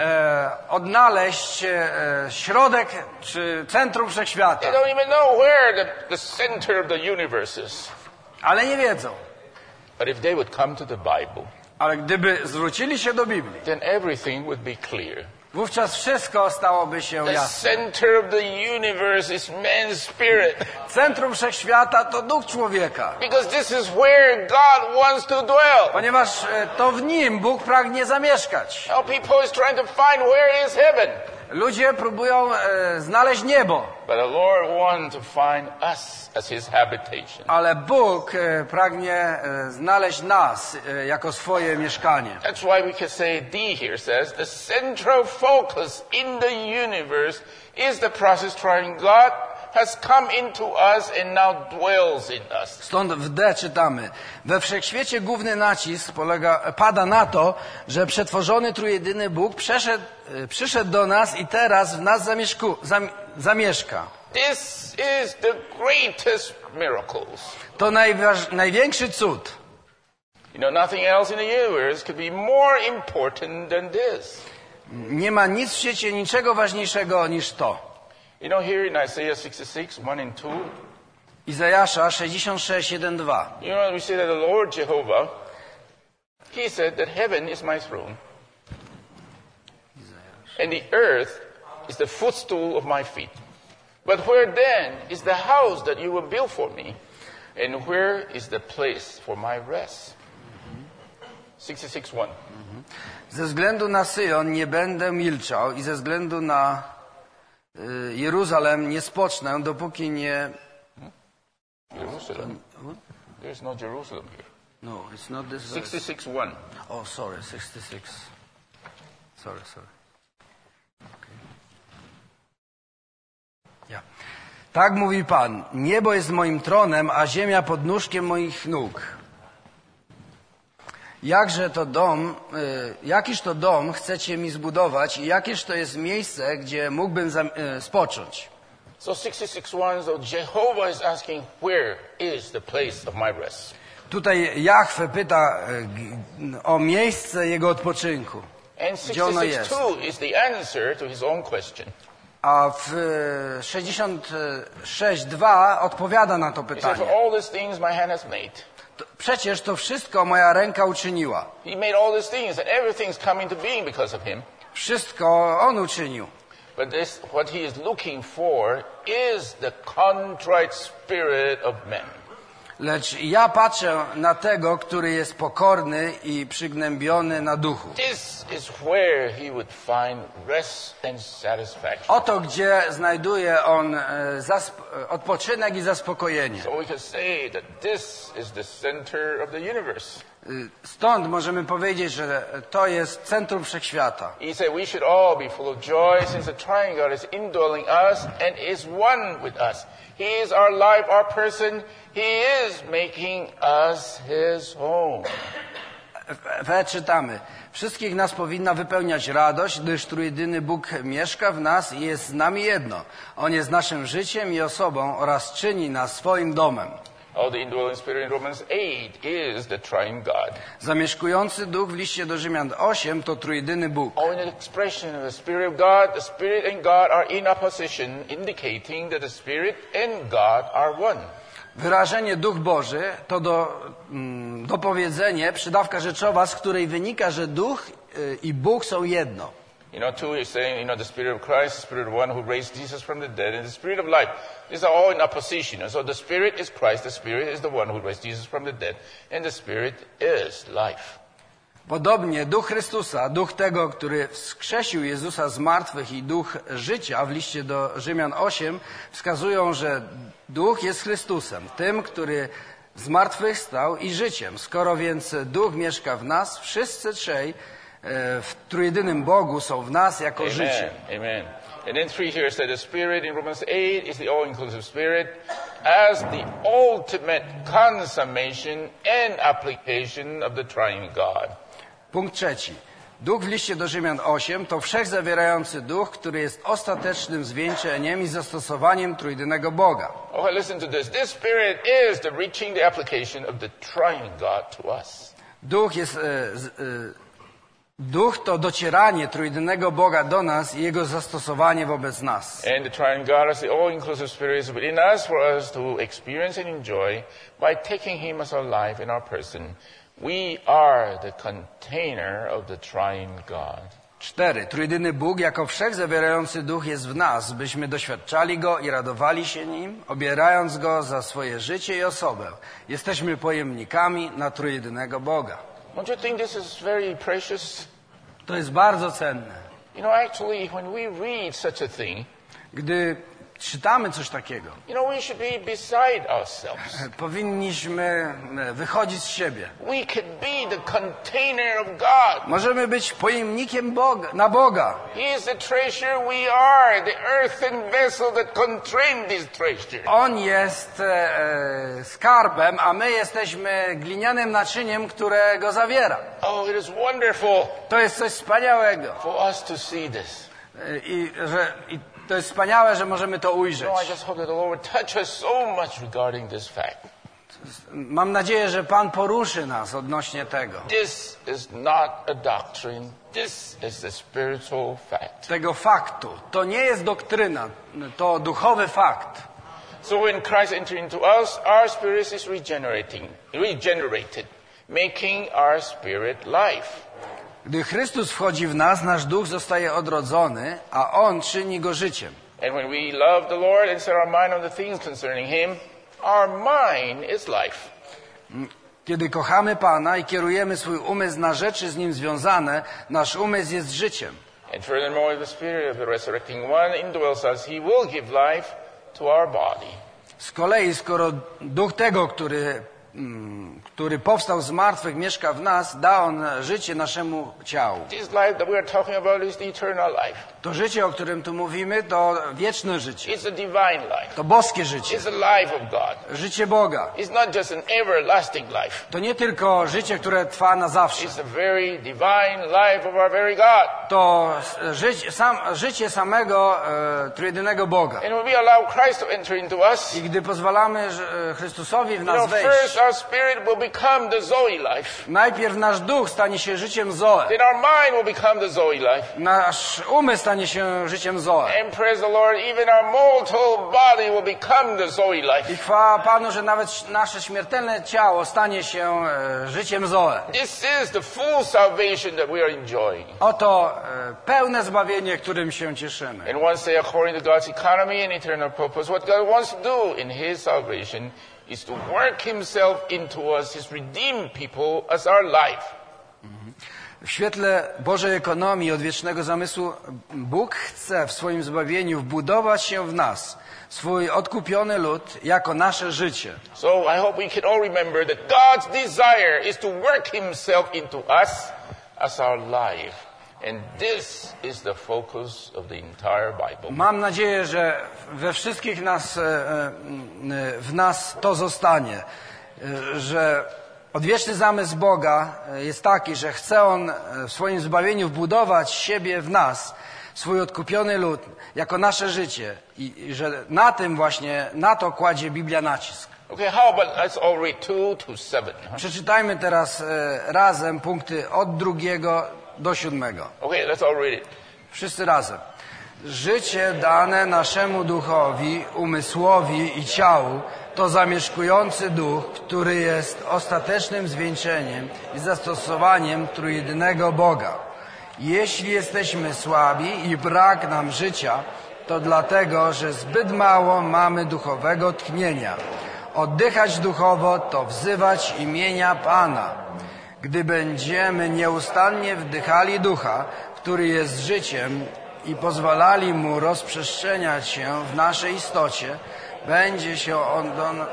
odnaleźć środek czy centrum wszechświata. They don't even know where the center of the universe is. Ale nie wiedzą. But if they would come to the Bible, ale gdyby zwrócili się do Biblii, then everything would be clear. Wówczas wszystko stałoby się The jasne. center of the universe is man's spirit. Centrum wszechświata to duch człowieka. Because this is where God wants to dwell. Ponieważ to w nim Bóg pragnie zamieszkać. Now people is trying to find where is heaven. Ludzie próbują znaleźć niebo. But the Lord wants to find us as His habitation. Ale Bóg pragnie znaleźć nas jako swoje mieszkanie. That's why we can say D here says the central focus in the universe is the process trying God has come into us and now dwells in us. Stąd w D czytamy: we wszechświecie główny nacisk pada na to, że przetworzony trójjedyny Bóg przyszedł do nas i teraz w nas zamieszka. This is the greatest miracles. To największy cud. Nothing else in the universe could be more important than this. Nie ma nic w świecie niczego ważniejszego niż to. You know, here in Isaiah 66, 1 and 2, Izajasza 66, 1, 2. you know, we say that the Lord Jehovah, He said that heaven is my throne, and the earth is the footstool of my feet. But where then is the house that you will build for me? And where is the place for my rest? 66:1. Ze względu na Syjon nie będę milczał i ze względu na Jeruzalem nie spocznę, dopóki nie... Jerusalem. There's no Jerusalem here. No, it's not this. 66:1. Oh, sorry, 66. Sorry. Okay. Yeah. Tak mówi Pan, niebo jest moim tronem, a ziemia pod nóżkiem moich nóg. Jakiż to dom chcecie mi zbudować i jakież to jest miejsce, gdzie mógłbym spocząć? So 66:1, so Jehovah is asking, where is the place of my rest? Tutaj Jahwe pyta o miejsce jego odpoczynku. And 66:2 is the answer to his own question. A w 66:2 odpowiada na to He said, pytanie. for all these things my hand has made. Przecież to wszystko moja ręka uczyniła. He made all these things and everything's come into being because of him. Wszystko on uczynił. But this, what he is looking for is the contrite spirit of men. Lecz ja patrzę na tego, który jest pokorny i przygnębiony na duchu. This is where he would find rest and satisfaction. Oto gdzie znajduje on odpoczynek i zaspokojenie. So we can say that this is the center of the universe. Stąd możemy powiedzieć, że to jest centrum wszechświata. He said we should all be full of joy since the triune God is indwelling us and is one with us. He is our life, our person. He is making us his home. Czytamy. Wszystkich nas powinna wypełniać radość, gdyż trójjedyny Bóg mieszka w nas i jest z nami jedno. On jest naszym życiem i osobą oraz czyni nas swoim domem. The indwelling spirit in Romans 8 is the triune God. Zamieszkujący duch w liście do Rzymian 8 to trójjedyny Bóg. In the expression of the Spirit of God, the Spirit and God are in opposition, indicating that the Spirit and God are one. Wyrażenie Duch Boży to dopowiedzenie, przydawka rzeczowa, z której wynika, że Duch i Bóg są jedno. You know, two is saying, the Spirit of Christ, the Spirit of one who raised Jesus from the dead, and the Spirit of life. These are all in opposition. So the Spirit is Christ, the Spirit is the one who raised Jesus from the dead, and the Spirit is life. Podobnie Duch Chrystusa, Duch tego, który wskrzesił Jezusa z martwych i Duch życia w liście do Rzymian 8 wskazują, że Duch jest Chrystusem, tym, który zmartwychwstał i życiem. Skoro więc Duch mieszka w nas, wszyscy trzej w trójjedynym Bogu są w nas jako życie. Amen. And then 3 here said the Spirit in Romans 8 is the all-inclusive Spirit as the ultimate consummation and application of the triune God. Punkt 3. Duch w liście do Rzymian 8 to wszechzawierający Duch, który jest ostatecznym zwieńczeniem i zastosowaniem trójjedynego Boga. Okay, listen to this. This Spirit is the reaching the application of the triune God to us. Duch to docieranie trójjedynego Boga do nas i jego zastosowanie wobec nas. And the triune God as the all-inclusive Spirit is within us for us to experience and enjoy by taking Him as our life and our person. We are the container of the triune God. 4. Trójjedyny Bóg jako wszechzawierający Duch jest w nas, byśmy doświadczali Go i radowali się Nim, obierając Go za swoje życie i osobę. Jesteśmy pojemnikami na trójjedynego Boga. Don't you think this is very precious? To jest bardzo cenne. You know, actually, when we read such a thing, gdy czytamy coś takiego, we should be beside ourselves. Powinniśmy wychodzić z siebie. We could be the container of God. Możemy być pojemnikiem na Boga. He is the treasure, we are the earthen vessel that contain this treasure. On jest skarbem, a my jesteśmy glinianym naczyniem, które go zawiera. Oh, it is wonderful. To jest coś wspaniałego. For us to see this. I to jest wspaniałe, że możemy to ujrzeć. I just hope that the Lord would touch us so much regarding this fact. Mam nadzieję, że Pan poruszy nas odnośnie tego. This is not a doctrine This is the spiritual fact. tego faktu. To nie jest doktryna, to duchowy fakt. So when Christ entered into us, our spirit is regenerated, making our spirit life. Gdy Chrystus wchodzi w nas, nasz duch zostaje odrodzony, a On czyni go życiem. And when we love the Lord and set our mind on the things concerning Him, our mind is life. Kiedy kochamy Pana i kierujemy swój umysł na rzeczy z Nim związane, nasz umysł jest życiem. And furthermore, the Spirit of the resurrecting one indwells us. He will give life to our body. Z kolei, skoro duch tego, który powstał z martwych, mieszka w nas, da On życie naszemu ciału. This life that we are talking about is the eternal life. To życie, o którym tu mówimy, to wieczne życie. It's a divine life. To boskie życie. It's the life of God. Życie Boga. It's not just an everlasting life. To nie tylko życie, które trwa na zawsze. It's the very divine life of our very God. To życie samego trójjedynego Boga. And when we allow Christ to enter into us, I gdy pozwalamy Chrystusowi w nas first wejść, our spirit will become the Zoe life. najpierw nasz duch stanie się życiem Zoe. Then our mind will become the Zoe life. Nasz umysł stanie się życiem Zoe. And praise the Lord, even our mortal body will become the Zoe life. I chwała Panu, że nawet nasze śmiertelne ciało stanie się życiem Zoe. This is the full salvation that we are enjoying. Oto pełne zbawienie, którym się cieszymy. And once say, according to God's economy and eternal purpose, what God wants to do in His salvation is to work Himself into us, His redeemed people, as our life. W świetle Bożej ekonomii, odwiecznego zamysłu, Bóg chce w swoim zbawieniu wbudować się w nas, swój odkupiony lud, jako nasze życie. So I hope we can all remember that God's desire is to work Himself into us as our life. And this is the focus of the entire Bible. Mam nadzieję, że we wszystkich nas, w nas to zostanie, że odwieczny zamysł Boga jest taki, że chce On w swoim zbawieniu wbudować siebie w nas, swój odkupiony lud, jako nasze życie i że na tym właśnie, na to kładzie Biblia nacisk. Okay, how about let's all read 2 to 7. Przeczytajmy teraz razem punkty od 2 do 7. Okay, let's all read it. Wszyscy razem. Życie dane naszemu duchowi, umysłowi i ciału to zamieszkujący duch, który jest ostatecznym zwieńczeniem i zastosowaniem trójjedynego Boga. Jeśli jesteśmy słabi i brak nam życia, to dlatego, że zbyt mało mamy duchowego tchnienia. Oddychać duchowo to wzywać imienia Pana. Gdy będziemy nieustannie wdychali ducha, który jest życiem, i pozwalali mu rozprzestrzeniać się w naszej istocie, będzie się on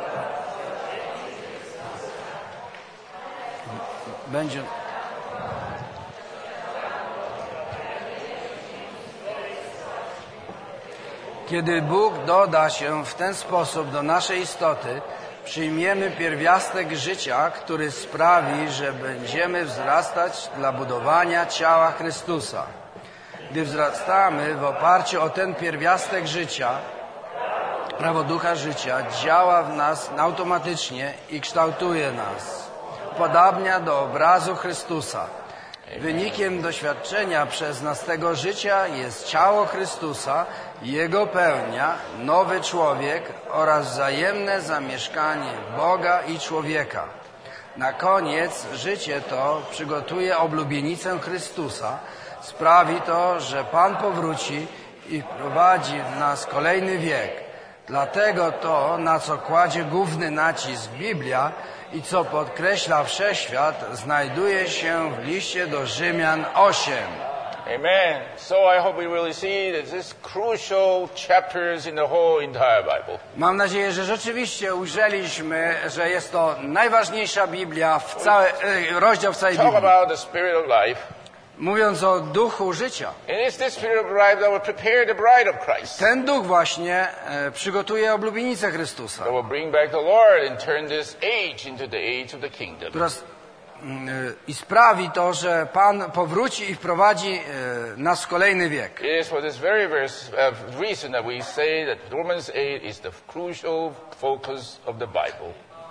Kiedy Bóg doda się w ten sposób do naszej istoty, przyjmiemy pierwiastek życia, który sprawi, że będziemy wzrastać dla budowania ciała Chrystusa. Gdy wzrastamy w oparciu o ten pierwiastek życia, prawo ducha życia działa w nas automatycznie i kształtuje nas. Upodabnia do obrazu Chrystusa. Wynikiem doświadczenia przez nas tego życia jest ciało Chrystusa, Jego pełnia, nowy człowiek oraz wzajemne zamieszkanie Boga i człowieka. Na koniec życie to przygotuje oblubienicę Chrystusa, sprawi to, że Pan powróci i wprowadzi w nas kolejny wiek. Dlatego to, na co kładzie główny nacisk Biblia i co podkreśla wszechświat, znajduje się w liście do Rzymian 8. Amen. So I hope we really see that this crucial chapters in the whole entire Bible. Mam nadzieję, że rzeczywiście ujrzeliśmy, że jest to najważniejsza Biblia, rozdział w całej Talk Biblii. about the spirit of life. Mówiąc o duchu życia. And it's this spirit of life that will prepare the bride of Christ. Ten duch właśnie przygotuje oblubienicę Chrystusa. That will bring back the Lord and turn this age into the age of the kingdom. I sprawi to, że Pan powróci i wprowadzi nas w kolejny wiek. It is for this very reason that we say that Romans 8 is the crucial focus of the Bible.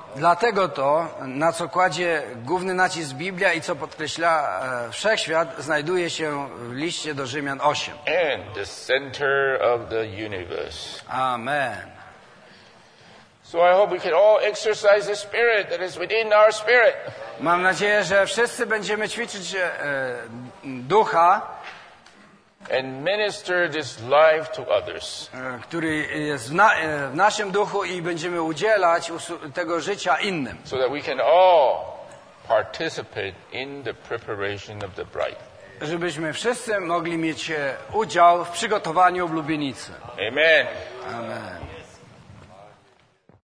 Dlatego to, na co kładzie główny nacisk Biblia i co podkreśla Wszechświat, znajduje się w liście do Rzymian 8. And the center of the universe. Amen. So I hope we can all exercise the spirit that is within our spirit. Mam nadzieję, że wszyscy będziemy ćwiczyć ducha, And minister this life to others. który jest w naszym duchu i będziemy udzielać tego życia innym. So that we can all participate in the preparation of the bride. Żebyśmy wszyscy mogli mieć udział w przygotowaniu oblubienicy. Amen. Amen.